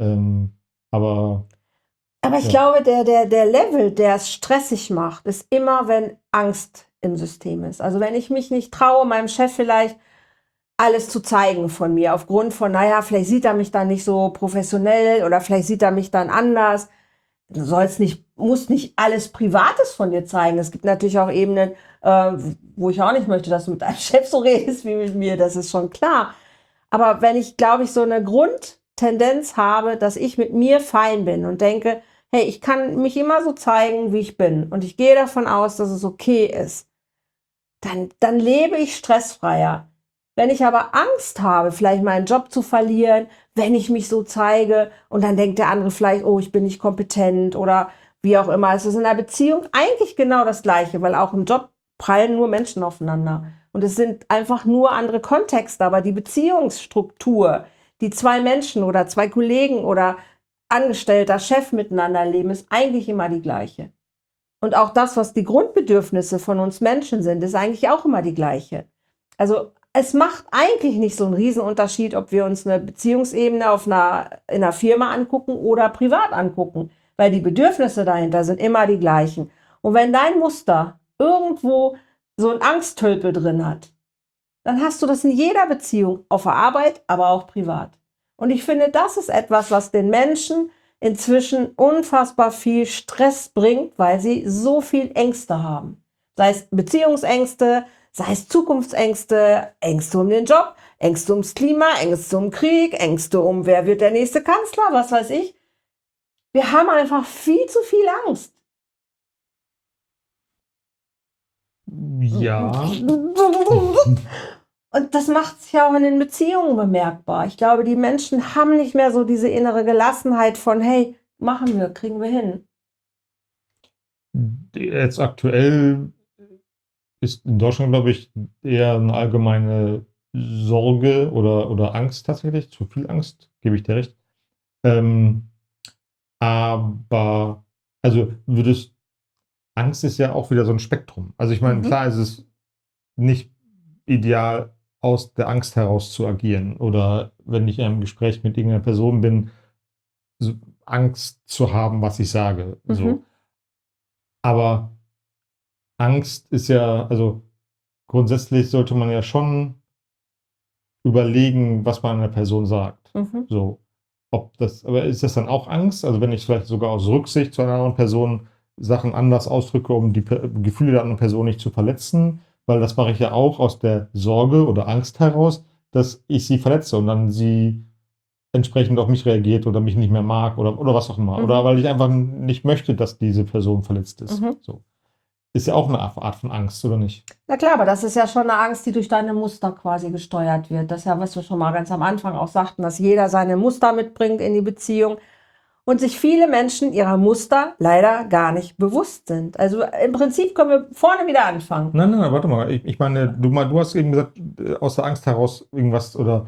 Aber ich glaube, der Level, der es stressig macht, ist immer, wenn Angst im System ist. Also wenn ich mich nicht traue, meinem Chef vielleicht alles zu zeigen von mir, aufgrund von, vielleicht sieht er mich dann nicht so professionell oder vielleicht sieht er mich dann anders. Du musst nicht alles Privates von dir zeigen. Es gibt natürlich auch Ebenen, wo ich auch nicht möchte, dass du mit deinem Chef so redest wie mit mir, das ist schon klar. Aber wenn ich, glaube ich, so eine Tendenz habe, dass ich mit mir fein bin und denke, hey, ich kann mich immer so zeigen, wie ich bin und ich gehe davon aus, dass es okay ist, dann lebe ich stressfreier. Wenn ich aber Angst habe, vielleicht meinen Job zu verlieren, wenn ich mich so zeige und dann denkt der andere vielleicht, oh, ich bin nicht kompetent oder wie auch immer. Es ist in einer Beziehung eigentlich genau das Gleiche, weil auch im Job prallen nur Menschen aufeinander. Und es sind einfach nur andere Kontexte, aber die Beziehungsstruktur, die zwei Menschen oder zwei Kollegen oder Angestellter, Chef miteinander leben, ist eigentlich immer die gleiche. Und auch das, was die Grundbedürfnisse von uns Menschen sind, ist eigentlich auch immer die gleiche. Also es macht eigentlich nicht so einen Riesenunterschied, ob wir uns eine Beziehungsebene in einer Firma angucken oder privat angucken, weil die Bedürfnisse dahinter sind immer die gleichen. Und wenn dein Muster irgendwo so ein Angsttölpel drin hat, dann hast du das in jeder Beziehung, auf der Arbeit, aber auch privat. Und ich finde, das ist etwas, was den Menschen inzwischen unfassbar viel Stress bringt, weil sie so viel Ängste haben. Sei es Beziehungsängste, sei es Zukunftsängste, Ängste um den Job, Ängste ums Klima, Ängste um Krieg, Ängste um wer wird der nächste Kanzler, was weiß ich. Wir haben einfach viel zu viel Angst. Ja. Und das macht sich ja auch in den Beziehungen bemerkbar. Ich glaube, die Menschen haben nicht mehr so diese innere Gelassenheit von, hey, machen wir, kriegen wir hin. Jetzt aktuell ist in Deutschland, glaube ich, eher eine allgemeine Sorge oder Angst tatsächlich. Zu viel Angst, gebe ich dir recht. Aber, also Angst ist ja auch wieder so ein Spektrum. Also ich meine, klar ist es nicht ideal, aus der Angst heraus zu agieren. Oder wenn ich in einem Gespräch mit irgendeiner Person bin, so Angst zu haben, was ich sage. So. Aber Angst ist ja, also grundsätzlich sollte man ja schon überlegen, was man einer Person sagt. So, aber ist das dann auch Angst? Also wenn ich vielleicht sogar aus Rücksicht zu einer anderen Person Sachen anders ausdrücke, um die Gefühle der anderen Person nicht zu verletzen, weil das mache ich ja auch aus der Sorge oder Angst heraus, dass ich sie verletze und dann sie entsprechend auf mich reagiert oder mich nicht mehr mag oder was auch immer. Oder weil ich einfach nicht möchte, dass diese Person verletzt ist. So. Ist ja auch eine Art von Angst, oder nicht? Na klar, aber das ist ja schon eine Angst, die durch deine Muster quasi gesteuert wird. Das ist ja, was wir schon mal ganz am Anfang auch sagten, dass jeder seine Muster mitbringt in die Beziehung und sich viele Menschen ihrer Muster leider gar nicht bewusst sind. Also im Prinzip können wir vorne wieder anfangen. Nein, warte mal. Ich meine, du hast eben gesagt, aus der Angst heraus irgendwas oder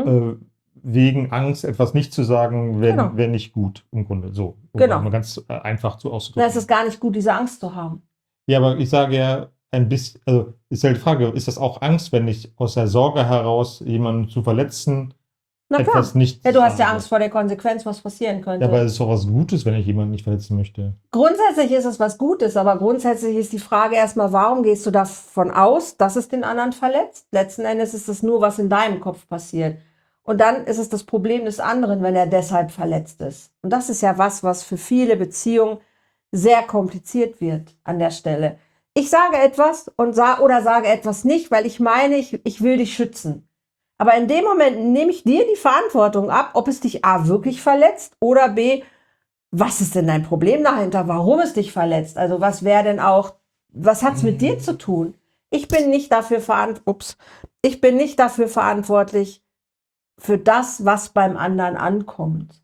wegen Angst etwas nicht zu sagen, wäre nicht gut im Grunde. So, um mal ganz einfach zu auszudrücken. Na, es ist gar nicht gut, diese Angst zu haben. Ja, aber ich sage ja ein bisschen, also ist ja die Frage, ist das auch Angst, wenn ich aus der Sorge heraus jemanden zu verletzen, etwas nicht ja, du hast ja Angst vor der Konsequenz, was passieren könnte. Ja, aber es ist doch was Gutes, wenn ich jemanden nicht verletzen möchte. Grundsätzlich ist es was Gutes, aber grundsätzlich ist die Frage erstmal, warum gehst du davon aus, dass es den anderen verletzt? Letzten Endes ist es nur, was in deinem Kopf passiert. Und dann ist es das Problem des anderen, wenn er deshalb verletzt ist. Und das ist ja was für viele Beziehungen sehr kompliziert wird an der Stelle. Ich sage etwas oder sage etwas nicht, weil ich meine, ich will dich schützen. Aber in dem Moment nehme ich dir die Verantwortung ab, ob es dich A wirklich verletzt oder B, was ist denn dein Problem dahinter? Warum es dich verletzt? Also was hat es mit dir zu tun? Ich bin nicht dafür verantwortlich für das, was beim anderen ankommt.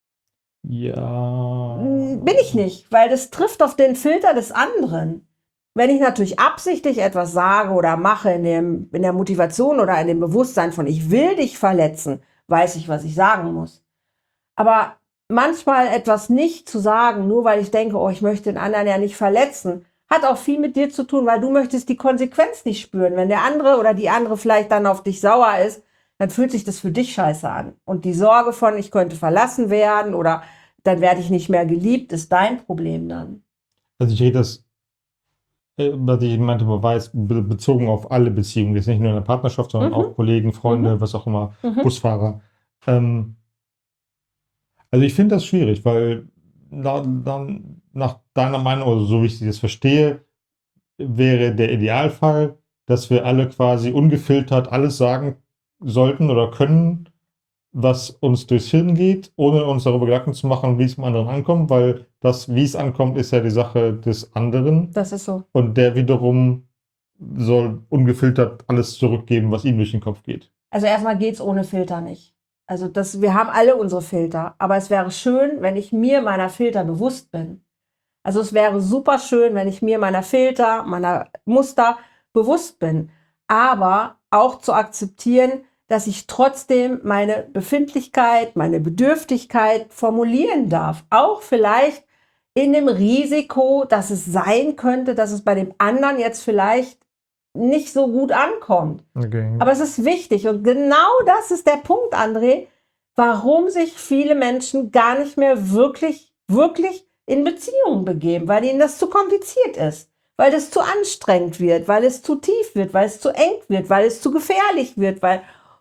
Ja. Bin ich nicht, weil das trifft auf den Filter des anderen. Wenn ich natürlich absichtlich etwas sage oder mache in der Motivation oder in dem Bewusstsein von, ich will dich verletzen, weiß ich, was ich sagen muss. Aber manchmal etwas nicht zu sagen, nur weil ich denke, oh, ich möchte den anderen ja nicht verletzen, hat auch viel mit dir zu tun, weil du möchtest die Konsequenz nicht spüren. Wenn der andere oder die andere vielleicht dann auf dich sauer ist, dann fühlt sich das für dich scheiße an. Und die Sorge von, ich könnte verlassen werden oder dann werde ich nicht mehr geliebt, ist dein Problem dann. Also ich rede das, was ich meinte, war jetzt bezogen auf alle Beziehungen, jetzt nicht nur in der Partnerschaft, sondern auch Kollegen, Freunde, was auch immer, Busfahrer. Also ich finde das schwierig, weil dann nach deiner Meinung, oder so wie ich das verstehe, wäre der Idealfall, dass wir alle quasi ungefiltert alles sagen sollten oder können, was uns durchs Hirn geht, ohne uns darüber Gedanken zu machen, wie es beim anderen ankommt, weil das, wie es ankommt, ist ja die Sache des anderen. Das ist so. Und der wiederum soll ungefiltert alles zurückgeben, was ihm durch den Kopf geht. Also erstmal geht's ohne Filter nicht. Also wir haben alle unsere Filter, aber es wäre schön, wenn ich mir meiner Filter bewusst bin. Also es wäre super schön, wenn ich mir meiner Filter, meiner Muster bewusst bin, aber auch zu akzeptieren, dass ich trotzdem meine Befindlichkeit, meine Bedürftigkeit formulieren darf. Auch vielleicht in dem Risiko, dass es sein könnte, dass es bei dem anderen jetzt vielleicht nicht so gut ankommt. Okay. Aber es ist wichtig und genau das ist der Punkt, André, warum sich viele Menschen gar nicht mehr wirklich in Beziehungen begeben, weil ihnen das zu kompliziert ist, weil es zu anstrengend wird, weil es zu tief wird, weil es zu eng wird, weil es zu gefährlich wird, weil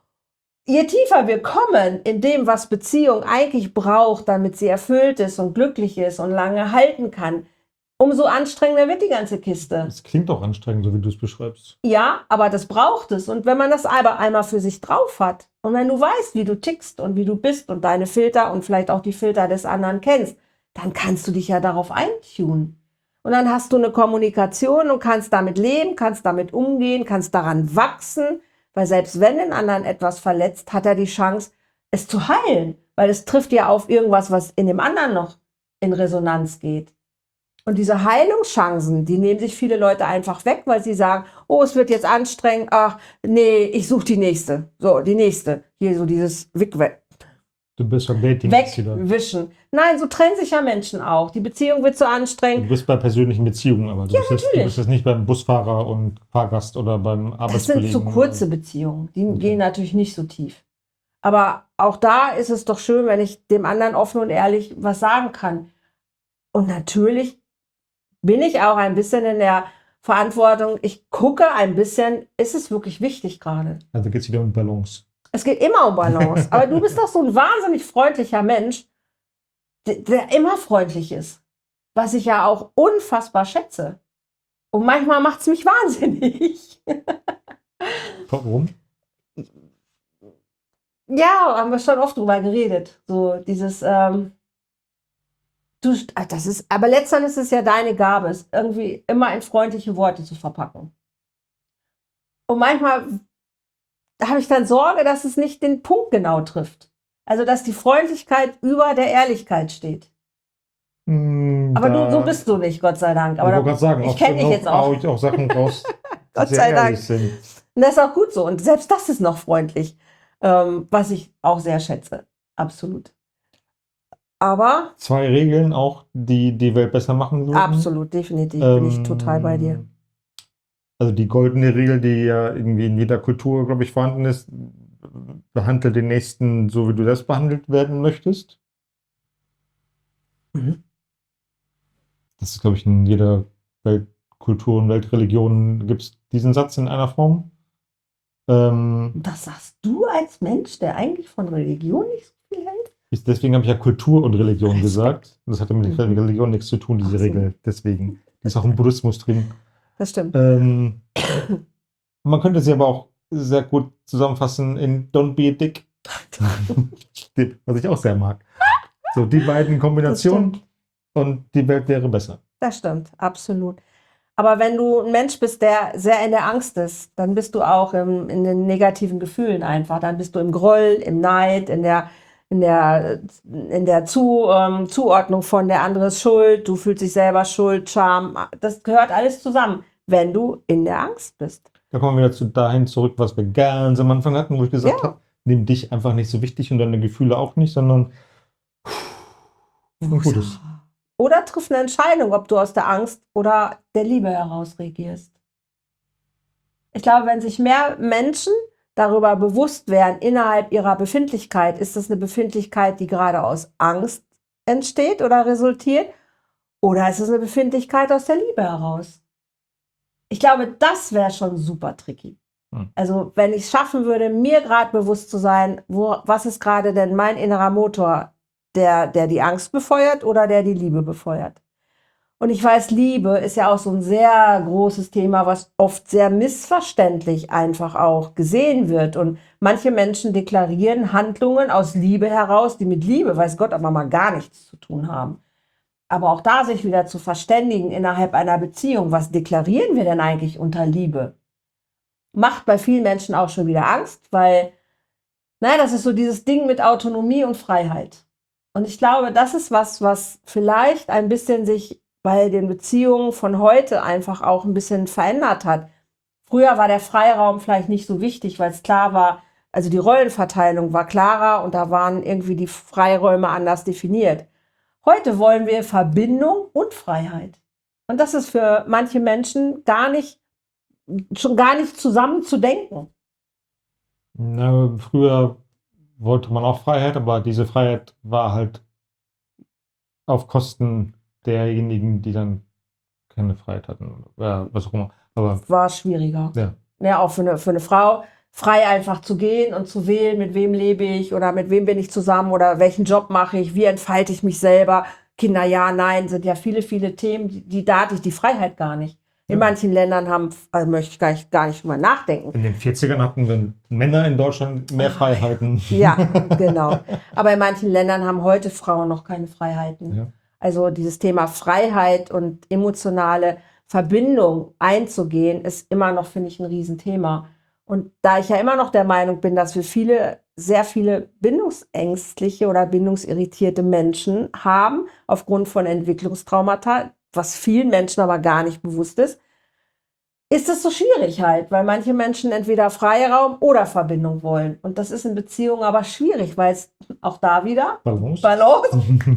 je tiefer wir kommen in dem, was Beziehung eigentlich braucht, damit sie erfüllt ist und glücklich ist und lange halten kann, umso anstrengender wird die ganze Kiste. Das klingt auch anstrengend, so wie du es beschreibst. Ja, aber das braucht es. Und wenn man das aber einmal für sich drauf hat und wenn du weißt, wie du tickst und wie du bist und deine Filter und vielleicht auch die Filter des anderen kennst, dann kannst du dich ja darauf eintunen. Und dann hast du eine Kommunikation und kannst damit leben, kannst damit umgehen, kannst daran wachsen, weil selbst wenn den anderen etwas verletzt, hat er die Chance, es zu heilen, weil es trifft ja auf irgendwas, was in dem anderen noch in Resonanz geht. Und diese Heilungschancen, die nehmen sich viele Leute einfach weg, weil sie sagen, oh, es wird jetzt anstrengend, ach, nee, ich suche die nächste. So, die nächste. Hier so dieses Du bist beim Dating. Wegwischen. Nein, so trennen sich ja Menschen auch. Die Beziehung wird zu anstrengend. Du bist bei persönlichen Beziehungen, aber du bist jetzt nicht beim Busfahrer und Fahrgast oder beim Arbeitskollegen. Das sind so kurze Beziehungen. Die gehen natürlich nicht so tief. Aber auch da ist es doch schön, wenn ich dem anderen offen und ehrlich was sagen kann. Und natürlich bin ich auch ein bisschen in der Verantwortung. Ich gucke ein bisschen, ist es wirklich wichtig gerade? Also geht es wieder um Balance. Es geht immer um Balance. Aber du bist doch so ein wahnsinnig freundlicher Mensch, der immer freundlich ist. Was ich ja auch unfassbar schätze. Und manchmal macht es mich wahnsinnig. Warum? Ja, haben wir schon oft drüber geredet. So dieses, aber letztendlich ist es ja deine Gabe, es irgendwie immer in freundliche Worte zu verpacken. Und manchmal habe ich dann Sorge, dass es nicht den Punkt genau trifft. Also, dass die Freundlichkeit über der Ehrlichkeit steht. Aber so bist du nicht, Gott sei Dank. Aber ich wollte gerade sagen, ich kenne dich jetzt auch. Ich auch Sachen raus, Gott sei Dank. Sind. Und das ist auch gut so. Und selbst das ist noch freundlich, was ich auch sehr schätze. Absolut. Aber 2 Regeln auch, die die Welt besser machen würden. Absolut, definitiv. Bin ich total bei dir. Also die goldene Regel, die ja irgendwie in jeder Kultur, glaube ich, vorhanden ist, behandle den Nächsten so, wie du selbst behandelt werden möchtest. Mhm. Das ist, glaube ich, in jeder Weltkultur und Weltreligion gibt es diesen Satz in einer Form. Das sagst du als Mensch, der eigentlich von Religion nicht so viel hält? Deswegen habe ich ja Kultur und Religion gesagt. Das hat mit Religion nichts zu tun, diese Regel. Deswegen. Die ist auch im Buddhismus drin. Das stimmt. Man könnte sie aber auch sehr gut zusammenfassen in Don't be a dick. Was ich auch sehr mag. So, die beiden Kombinationen und die Welt wäre besser. Das stimmt, absolut. Aber wenn du ein Mensch bist, der sehr in der Angst ist, dann bist du auch in den negativen Gefühlen einfach. Dann bist du im Groll, im Neid, in der Zuordnung von der andere ist schuld, du fühlst dich selber schuld, Scham. Das gehört alles zusammen, wenn du in der Angst bist. Da kommen wir wieder dahin zurück, was wir ganz am Anfang hatten, wo ich gesagt habe, nimm dich einfach nicht so wichtig und deine Gefühle auch nicht, sondern Gutes. Oder triff eine Entscheidung, ob du aus der Angst oder der Liebe heraus reagierst. Ich glaube, wenn sich mehr Menschen darüber bewusst wären, innerhalb ihrer Befindlichkeit, ist das eine Befindlichkeit, die gerade aus Angst entsteht oder resultiert, oder ist es eine Befindlichkeit aus der Liebe heraus? Ich glaube, das wäre schon super tricky. Also wenn ich es schaffen würde, mir gerade bewusst zu sein, was ist gerade denn mein innerer Motor, der die Angst befeuert oder der die Liebe befeuert. Und ich weiß, Liebe ist ja auch so ein sehr großes Thema, was oft sehr missverständlich einfach auch gesehen wird. Und manche Menschen deklarieren Handlungen aus Liebe heraus, die mit Liebe, weiß Gott, aber mal gar nichts zu tun haben. Aber auch da sich wieder zu verständigen innerhalb einer Beziehung, was deklarieren wir denn eigentlich unter Liebe? Macht bei vielen Menschen auch schon wieder Angst, weil, naja, das ist so dieses Ding mit Autonomie und Freiheit. Und ich glaube, das ist was vielleicht ein bisschen sich bei den Beziehungen von heute einfach auch ein bisschen verändert hat. Früher war der Freiraum vielleicht nicht so wichtig, weil es klar war, also die Rollenverteilung war klarer und da waren irgendwie die Freiräume anders definiert. Heute wollen wir Verbindung und Freiheit. Und das ist für manche Menschen schon gar nicht zusammen zu denken. Na, früher wollte man auch Freiheit, aber diese Freiheit war halt auf Kosten derjenigen, die dann keine Freiheit hatten. Was auch immer. Aber War schwieriger. ja. Ja, auch für eine Frau, frei einfach zu gehen und zu wählen, mit wem lebe ich oder mit wem bin ich zusammen oder welchen Job mache ich, wie entfalte ich mich selber. Kinder, ja, nein, sind ja viele Themen, da hatte ich die Freiheit gar nicht. In Ja. manchen Ländern also möchte ich gar nicht drüber nachdenken. In den 40ern hatten wir Männer in Deutschland mehr Freiheiten. Ja, genau. Aber in manchen Ländern haben heute Frauen noch keine Freiheiten. Ja. Also dieses Thema Freiheit und emotionale Verbindung einzugehen, ist immer noch, finde ich, ein Riesenthema. Und da ich ja immer noch der Meinung bin, dass wir sehr viele bindungsängstliche oder bindungsirritierte Menschen haben, aufgrund von Entwicklungstraumata, was vielen Menschen aber gar nicht bewusst ist es so schwierig halt, weil manche Menschen entweder Freiraum oder Verbindung wollen. Und das ist in Beziehungen aber schwierig, weil es auch da wieder Balance.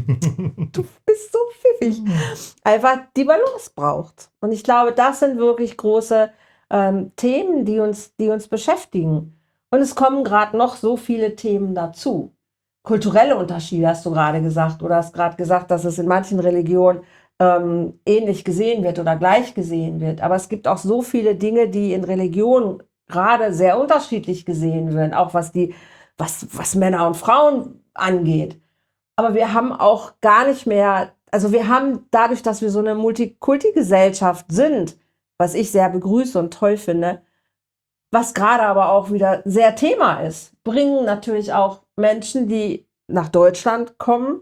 Du bist so pfiffig. Einfach die Balance braucht. Und ich glaube, das sind wirklich große Themen, die uns beschäftigen. Und es kommen gerade noch so viele Themen dazu. Kulturelle Unterschiede hast du gerade gesagt oder hast gerade gesagt, dass es in manchen Religionen ähnlich gesehen wird oder gleich gesehen wird. Aber es gibt auch so viele Dinge, die in Religionen gerade sehr unterschiedlich gesehen werden, auch was Männer und Frauen angeht. Aber wir haben auch gar nicht mehr, also wir haben dadurch, dass wir so eine Multikulti-Gesellschaft sind, was ich sehr begrüße und toll finde, was gerade aber auch wieder sehr Thema ist, bringen natürlich auch Menschen, die nach Deutschland kommen,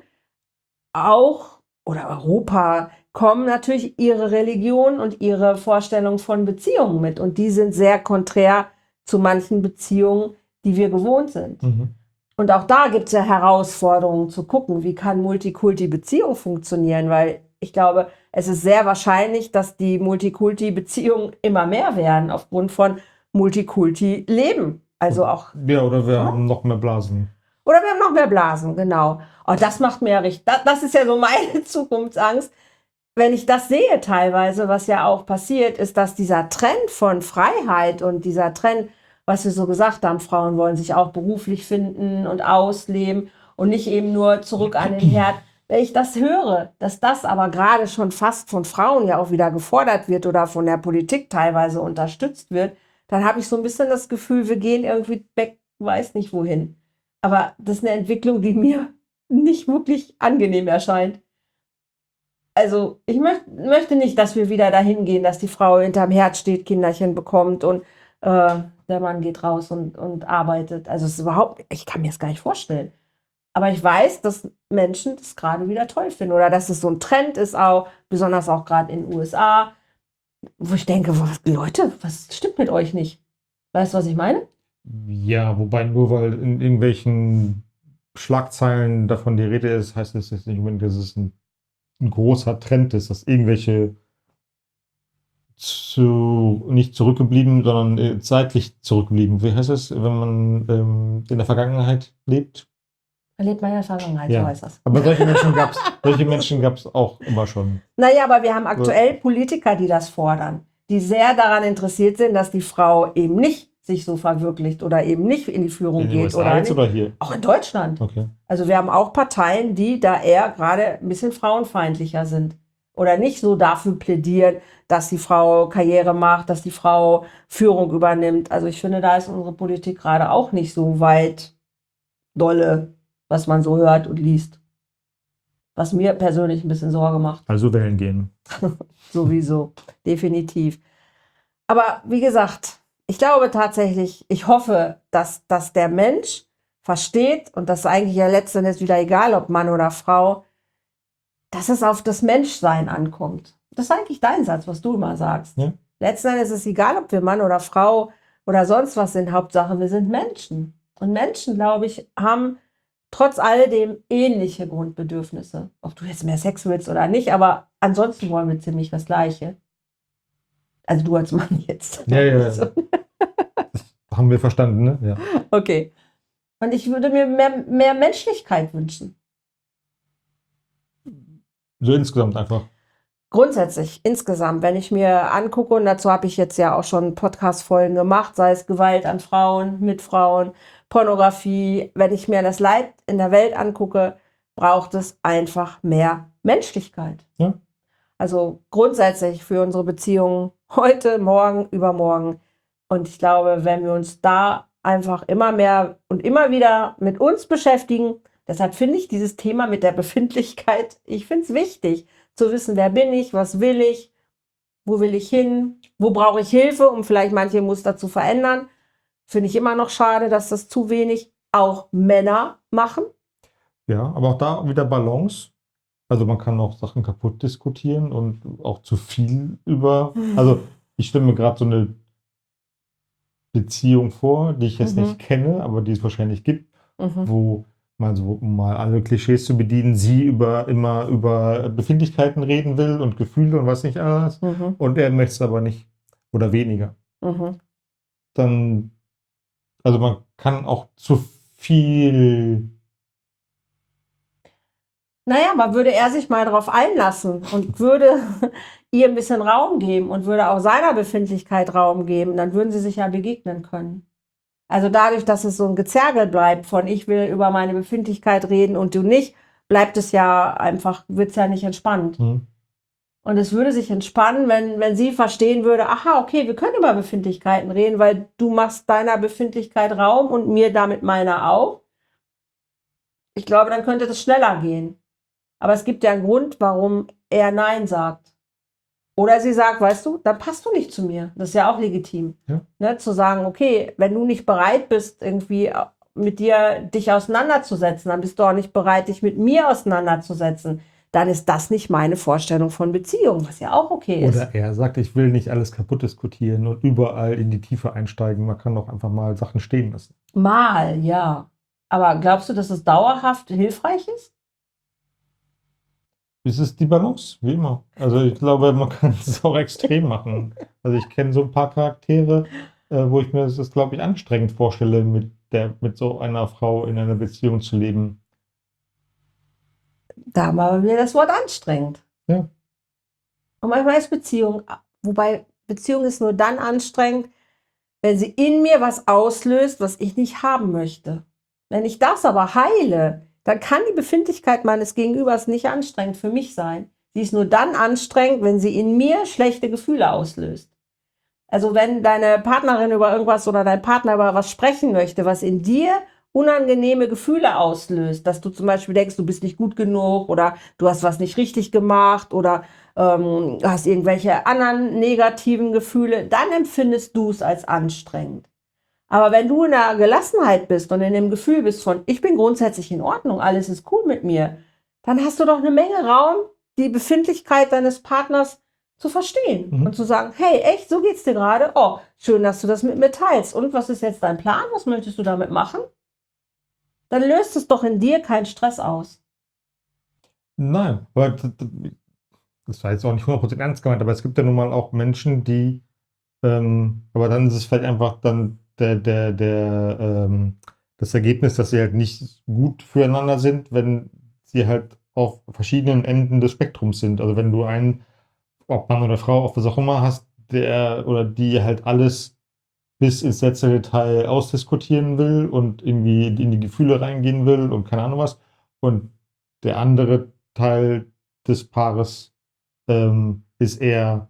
auch oder Europa kommen natürlich ihre Religion und ihre Vorstellung von Beziehungen mit. Und die sind sehr konträr zu manchen Beziehungen, die wir gewohnt sind. Mhm. Und auch da gibt es ja Herausforderungen zu gucken, wie kann Multikulti-Beziehung funktionieren, weil ich glaube, es ist sehr wahrscheinlich, dass die Multikulti-Beziehungen immer mehr werden aufgrund von Multikulti-Leben. Also auch. Ja, oder wir haben noch mehr Blasen. Oder wir haben noch mehr Blasen, genau. Und das macht mir ja richtig, das ist ja so meine Zukunftsangst. Wenn ich das sehe teilweise, was ja auch passiert, ist, dass dieser Trend von Freiheit und dieser Trend, was wir so gesagt haben, Frauen wollen sich auch beruflich finden und ausleben und nicht eben nur zurück an den Herd. Wenn ich das höre, dass das aber gerade schon fast von Frauen ja auch wieder gefordert wird oder von der Politik teilweise unterstützt wird, dann habe ich so ein bisschen das Gefühl, wir gehen irgendwie weg, weiß nicht wohin. Aber das ist eine Entwicklung, die mir nicht wirklich angenehm erscheint. Also ich möchte nicht, dass wir wieder dahin gehen, dass die Frau hinterm Herd steht, Kinderchen bekommt und der Mann geht raus und arbeitet. Also es ist ich kann mir das gar nicht vorstellen. Aber ich weiß, dass Menschen das gerade wieder toll finden oder dass es so ein Trend ist auch, besonders auch gerade in den USA, wo ich denke, Leute, was stimmt mit euch nicht? Weißt du, was ich meine? Ja, wobei nur weil in irgendwelchen Schlagzeilen davon die Rede ist, heißt es jetzt nicht unbedingt, dass es ein großer Trend ist, dass irgendwelche nicht zurückgeblieben, sondern zeitlich zurückgeblieben. Wie heißt es, wenn man in der Vergangenheit lebt? Erlebt man ja Vergangenheit, Ja. so heißt das. Aber solche Menschen gab's auch immer schon. Naja, aber wir haben aktuell Politiker, die das fordern, die sehr daran interessiert sind, dass die Frau eben nicht sich so verwirklicht oder eben nicht in die Führung In den geht. USA jetzt oder hier? Auch in Deutschland. Okay. Also wir haben auch Parteien, die da eher gerade ein bisschen frauenfeindlicher sind. Oder nicht so dafür plädieren, dass die Frau Karriere macht, dass die Frau Führung übernimmt. Also ich finde, da ist unsere Politik gerade auch nicht so weit dolle, was man so hört und liest. was mir persönlich ein bisschen Sorge macht. Also wählen gehen. Sowieso, definitiv. Aber wie gesagt, ich glaube tatsächlich, ich hoffe, dass der Mensch versteht, und das ist eigentlich ja letztendlich wieder egal, ob Mann oder Frau, dass es auf das Menschsein ankommt. Das ist eigentlich dein Satz, was du immer sagst. Ja. Letzten Endes ist es egal, ob wir Mann oder Frau oder sonst was sind. Hauptsache, wir sind Menschen. Und Menschen, glaube ich, haben trotz alledem ähnliche Grundbedürfnisse. Ob du jetzt mehr Sex willst oder nicht, aber ansonsten wollen wir ziemlich das Gleiche. Also du als Mann jetzt. Ja. Haben wir verstanden, ne? Ja. Okay. Und ich würde mir mehr Menschlichkeit wünschen. So insgesamt einfach. Grundsätzlich, insgesamt, wenn ich mir angucke, und dazu habe ich jetzt ja auch schon Podcast-Folgen gemacht, sei es Gewalt an Frauen, mit Frauen, Pornografie, wenn ich mir das Leid in der Welt angucke, braucht es einfach mehr Menschlichkeit. Ja. Also grundsätzlich für unsere Beziehungen heute, morgen, übermorgen. Und ich glaube, wenn wir uns da einfach immer mehr und immer wieder mit uns beschäftigen, deshalb finde ich dieses Thema mit der Befindlichkeit, ich finde es wichtig, zu wissen, wer bin ich, was will ich, wo will ich hin, wo brauche ich Hilfe, um vielleicht manche Muster zu verändern. Finde ich immer noch schade, dass das zu wenig auch Männer machen. Ja, aber auch da wieder Balance. Also man kann auch Sachen kaputt diskutieren und auch zu viel über. Also ich stelle mir gerade so eine Beziehung vor, die ich jetzt nicht kenne, aber die es wahrscheinlich gibt, wo man so, um mal alle Klischees zu bedienen, sie immer über Befindlichkeiten reden will und Gefühle und was nicht alles. Und er möchte es aber nicht oder weniger. Dann, also man kann auch zu viel. Naja, aber würde er sich mal darauf einlassen und würde ihr ein bisschen Raum geben und würde auch seiner Befindlichkeit Raum geben, dann würden sie sich ja begegnen können. Also dadurch, dass es so ein Gezergel bleibt von ich will über meine Befindlichkeit reden und du nicht, bleibt es ja einfach, wird es ja nicht entspannt. Und es würde sich entspannen, wenn sie verstehen würde, aha, okay, wir können über Befindlichkeiten reden, weil du machst deiner Befindlichkeit Raum und mir damit meiner auch. Ich glaube, dann könnte das schneller gehen. Aber es gibt ja einen Grund, warum er Nein sagt. Oder sie sagt, weißt du, dann passt du nicht zu mir. Das ist ja auch legitim. Ja. Ne, zu sagen, okay, wenn du nicht bereit bist, irgendwie mit dir dich auseinanderzusetzen, dann bist du auch nicht bereit, dich mit mir auseinanderzusetzen. Dann ist das nicht meine Vorstellung von Beziehung, was ja auch okay ist. Oder er sagt, ich will nicht alles kaputt diskutieren und überall in die Tiefe einsteigen. Man kann doch einfach mal Sachen stehen lassen. Mal, ja. Aber glaubst du, dass es dauerhaft hilfreich ist? Es ist die Balance, wie immer. Also ich glaube, man kann es auch extrem machen. Also ich kenne so ein paar Charaktere, wo ich mir das, glaube ich, anstrengend vorstelle, mit so einer Frau in einer Beziehung zu leben. Da haben wir wieder das Wort anstrengend. Ja. Und manchmal ist Beziehung, wobei Beziehung ist nur dann anstrengend, wenn sie in mir was auslöst, was ich nicht haben möchte. Wenn ich das aber heile, dann kann die Befindlichkeit meines Gegenübers nicht anstrengend für mich sein. Sie ist nur dann anstrengend, wenn sie in mir schlechte Gefühle auslöst. Also wenn deine Partnerin über irgendwas oder dein Partner über was sprechen möchte, was in dir unangenehme Gefühle auslöst, dass du zum Beispiel denkst, du bist nicht gut genug oder du hast was nicht richtig gemacht oder hast irgendwelche anderen negativen Gefühle, dann empfindest du es als anstrengend. Aber wenn du in der Gelassenheit bist und in dem Gefühl bist von, ich bin grundsätzlich in Ordnung, alles ist cool mit mir, dann hast du doch eine Menge Raum, die Befindlichkeit deines Partners zu verstehen und zu sagen, hey, echt, so geht's dir gerade? Oh, schön, dass du das mit mir teilst. Und was ist jetzt dein Plan? Was möchtest du damit machen? Dann löst es doch in dir keinen Stress aus. Nein, aber das war jetzt auch nicht 100% ernst gemeint, aber es gibt ja nun mal auch Menschen, die, aber dann ist es vielleicht einfach dann das Ergebnis, dass sie halt nicht gut füreinander sind, wenn sie halt auf verschiedenen Enden des Spektrums sind. Also wenn du einen, ob Mann oder Frau, auf was auch immer hast, der oder die halt alles bis ins letzte Detail ausdiskutieren will und irgendwie in die Gefühle reingehen will und keine Ahnung was. Und der andere Teil des Paares ist eher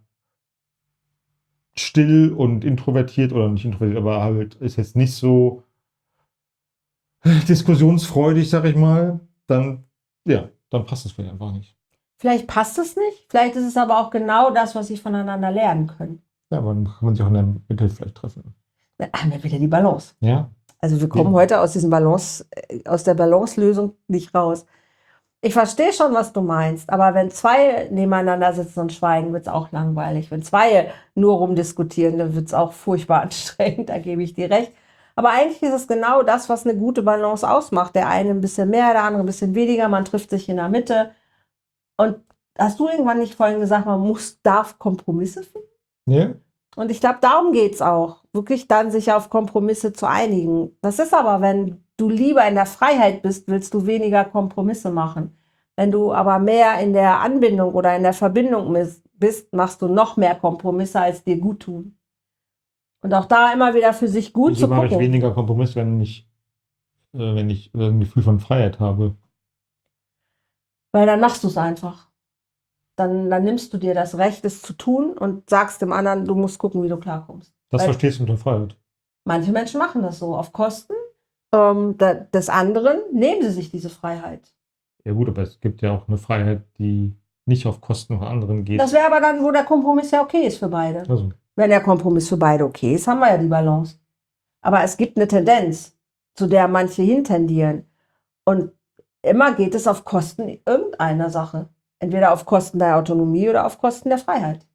still und introvertiert oder nicht introvertiert, aber halt ist jetzt nicht so diskussionsfreudig, sag ich mal, dann ja, dann passt es vielleicht einfach nicht. Vielleicht passt es nicht, vielleicht ist es aber auch genau das, was sie voneinander lernen können. Ja, aber dann kann man sich auch in der Mitte vielleicht treffen. Dann haben wir wieder die Balance. Ja, Also wir kommen Ja. heute aus der Balance-Lösung nicht raus. Ich verstehe schon, was du meinst, aber wenn zwei nebeneinander sitzen und schweigen, wird es auch langweilig. Wenn zwei nur rumdiskutieren, dann wird es auch furchtbar anstrengend, da gebe ich dir recht. Aber eigentlich ist es genau das, was eine gute Balance ausmacht. Der eine ein bisschen mehr, der andere ein bisschen weniger, man trifft sich in der Mitte. Und hast du irgendwann nicht vorhin gesagt, darf Kompromisse finden? Ja, Und ich glaube, darum geht es auch, wirklich dann sich auf Kompromisse zu einigen. Das ist aber, wenn du lieber in der Freiheit bist, willst du weniger Kompromisse machen. Wenn du aber mehr in der Anbindung oder in der Verbindung bist, machst du noch mehr Kompromisse, als dir gut tun. Und auch da immer wieder für sich gut wieso zu mache ich gucken. weniger Kompromiss, wenn ich ein Gefühl von Freiheit habe? Weil dann machst du es einfach. Dann nimmst du dir das Recht, es zu tun und sagst dem anderen, du musst gucken, wie du klarkommst. Das Weil verstehst du unter Freiheit. manche Menschen machen das so, auf Kosten des anderen nehmen sie sich diese Freiheit. Ja gut, aber es gibt ja auch eine Freiheit, die nicht auf Kosten von anderen geht. Das wäre aber dann, wo der Kompromiss ja okay ist für beide. Also, Wenn der Kompromiss für beide okay ist, haben wir ja die Balance. Aber es gibt eine Tendenz, zu der manche hintendieren. Und immer geht es auf Kosten irgendeiner Sache. Entweder auf Kosten der Autonomie oder auf Kosten der Freiheit.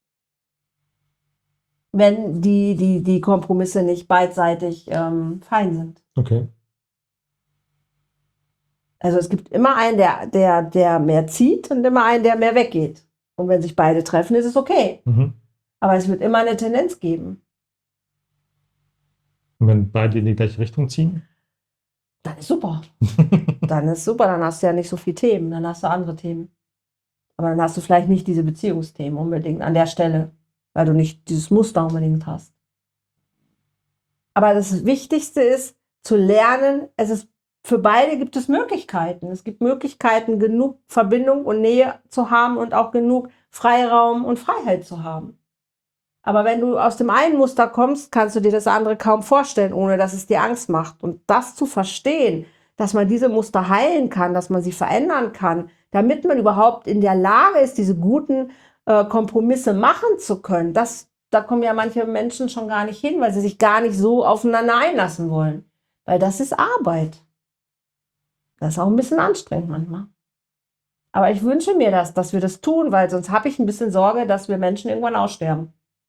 Wenn die Kompromisse nicht beidseitig fein sind. okay. Also es gibt immer einen, der mehr zieht und immer einen, der mehr weggeht. Und wenn sich beide treffen, ist es okay. Mhm. Aber es wird immer eine Tendenz geben. Und wenn beide in die gleiche Richtung ziehen? Dann ist super. Dann ist super, dann hast du ja nicht so viele Themen, dann hast du andere Themen. Aber dann hast du vielleicht nicht diese Beziehungsthemen unbedingt an der Stelle, weil du nicht dieses Muster unbedingt hast. Aber das Wichtigste ist zu lernen, für beide gibt es Möglichkeiten. Es gibt Möglichkeiten, genug Verbindung und Nähe zu haben und auch genug Freiraum und Freiheit zu haben. Aber wenn du aus dem einen Muster kommst, kannst du dir das andere kaum vorstellen, ohne dass es dir Angst macht. Und das zu verstehen, dass man diese Muster heilen kann, dass man sie verändern kann, damit man überhaupt in der Lage ist, diese guten Kompromisse machen zu können, da kommen ja manche Menschen schon gar nicht hin, weil sie sich gar nicht so aufeinander einlassen wollen. Weil das ist Arbeit. Das ist auch ein bisschen anstrengend manchmal. Aber ich wünsche mir dass wir das tun, weil sonst habe ich ein bisschen Sorge, dass wir Menschen irgendwann aussterben.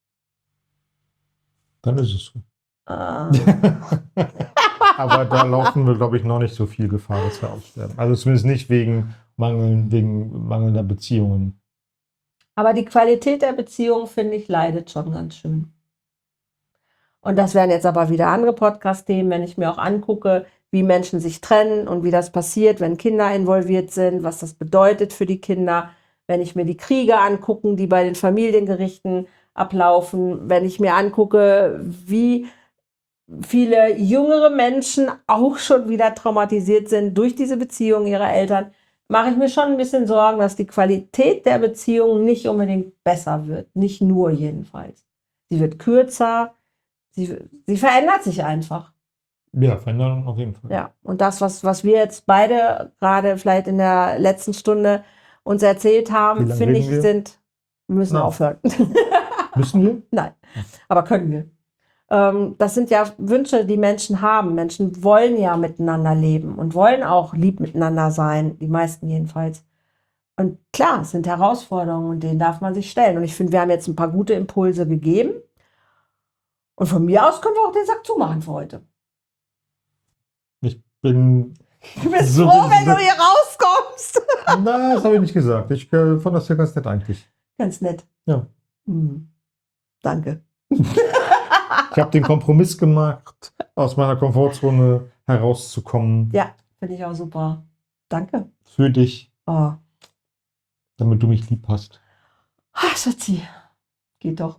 Dann ist es so. Ah. Aber da laufen wir, glaube ich, noch nicht so viel Gefahr, dass wir aussterben. Also zumindest nicht wegen mangelnder Beziehungen. Aber die Qualität der Beziehung, finde ich, leidet schon ganz schön. Und das wären jetzt aber wieder andere Podcast-Themen, wenn ich mir auch angucke, wie Menschen sich trennen und wie das passiert, wenn Kinder involviert sind, was das bedeutet für die Kinder, wenn ich mir die Kriege angucke, die bei den Familiengerichten ablaufen, wenn ich mir angucke, wie viele jüngere Menschen auch schon wieder traumatisiert sind durch diese Beziehung ihrer Eltern, mache ich mir schon ein bisschen Sorgen, dass die Qualität der Beziehung nicht unbedingt besser wird. Nicht nur jedenfalls. Sie wird kürzer, sie verändert sich einfach. Ja, Veränderung auf jeden Fall. Ja, und das, was wir jetzt beide gerade vielleicht in der letzten Stunde uns erzählt Wie haben, lange finde ich, reden wir? wir müssen Nein. aufhören. Müssen wir? Nein, aber können wir. Das sind ja Wünsche, die Menschen haben. Menschen wollen ja miteinander leben und wollen auch lieb miteinander sein, die meisten jedenfalls. Und klar, es sind Herausforderungen und denen darf man sich stellen. Und ich finde, wir haben jetzt ein paar gute Impulse gegeben. Und von mir aus können wir auch den Sack zumachen für heute. Ich bin. Du bist So- froh, wenn du hier rauskommst. Na, das habe ich nicht gesagt. Ich fand das ja ganz nett eigentlich. Ganz nett. Ja. Danke. Ich habe den Kompromiss gemacht, aus meiner Komfortzone herauszukommen. Ja, finde ich auch super. Danke. Für dich, Oh. damit du mich lieb hast. Schatzi. Geht doch.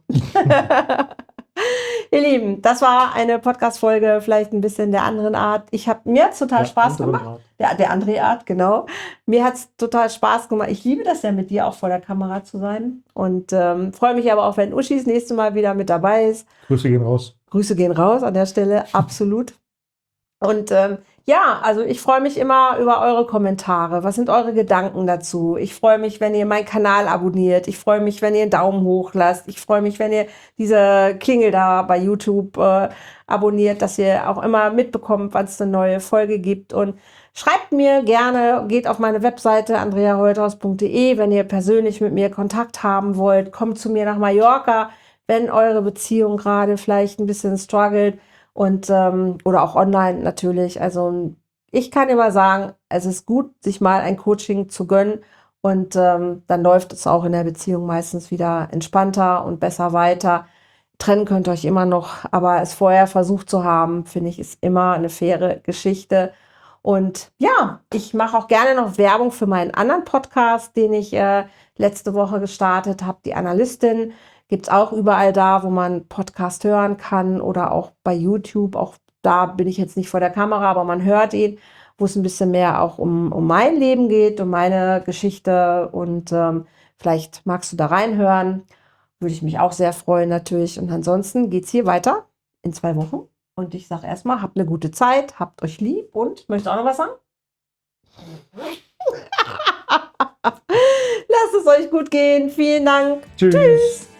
Ihr Lieben, das war eine Podcast-Folge, vielleicht ein bisschen der anderen Art. Mir hat es total Spaß gemacht. Der andere Art, genau. Mir hat es total Spaß gemacht. Ich liebe das ja, mit dir auch vor der Kamera zu sein. Und freue mich aber auch, wenn Uschi das nächste Mal wieder mit dabei ist. Grüße gehen raus. Grüße gehen raus an der Stelle, absolut. Und Ja, also ich freue mich immer über eure Kommentare. Was sind eure Gedanken dazu? Ich freue mich, wenn ihr meinen Kanal abonniert. Ich freue mich, wenn ihr einen Daumen hoch lasst. Ich freue mich, wenn ihr diese Klingel da bei YouTube abonniert, dass ihr auch immer mitbekommt, wann es eine neue Folge gibt. Und schreibt mir gerne, geht auf meine Webseite andreaholthaus.de, wenn ihr persönlich mit mir Kontakt haben wollt. Kommt zu mir nach Mallorca, wenn eure Beziehung gerade vielleicht ein bisschen struggelt. Und oder auch online natürlich. Also ich kann immer sagen, es ist gut, sich mal ein Coaching zu gönnen und dann läuft es auch in der Beziehung meistens wieder entspannter und besser weiter. Trennen könnt ihr euch immer noch, aber es vorher versucht zu haben, finde ich, ist immer eine faire Geschichte. Und ja, ich mache auch gerne noch Werbung für meinen anderen Podcast, den ich letzte Woche gestartet habe, die Analystin. Gibt es auch überall da, wo man Podcast hören kann oder auch bei YouTube. Auch da bin ich jetzt nicht vor der Kamera, aber man hört ihn, wo es ein bisschen mehr auch um mein Leben geht, um meine Geschichte. Und vielleicht magst du da reinhören. Würde ich mich auch sehr freuen natürlich. Und ansonsten geht es hier weiter in 2 Wochen. Und ich sage erstmal, habt eine gute Zeit, habt euch lieb und möchtest du auch noch was sagen? Lasst es euch gut gehen. Vielen Dank. Tschüss. Tschüss.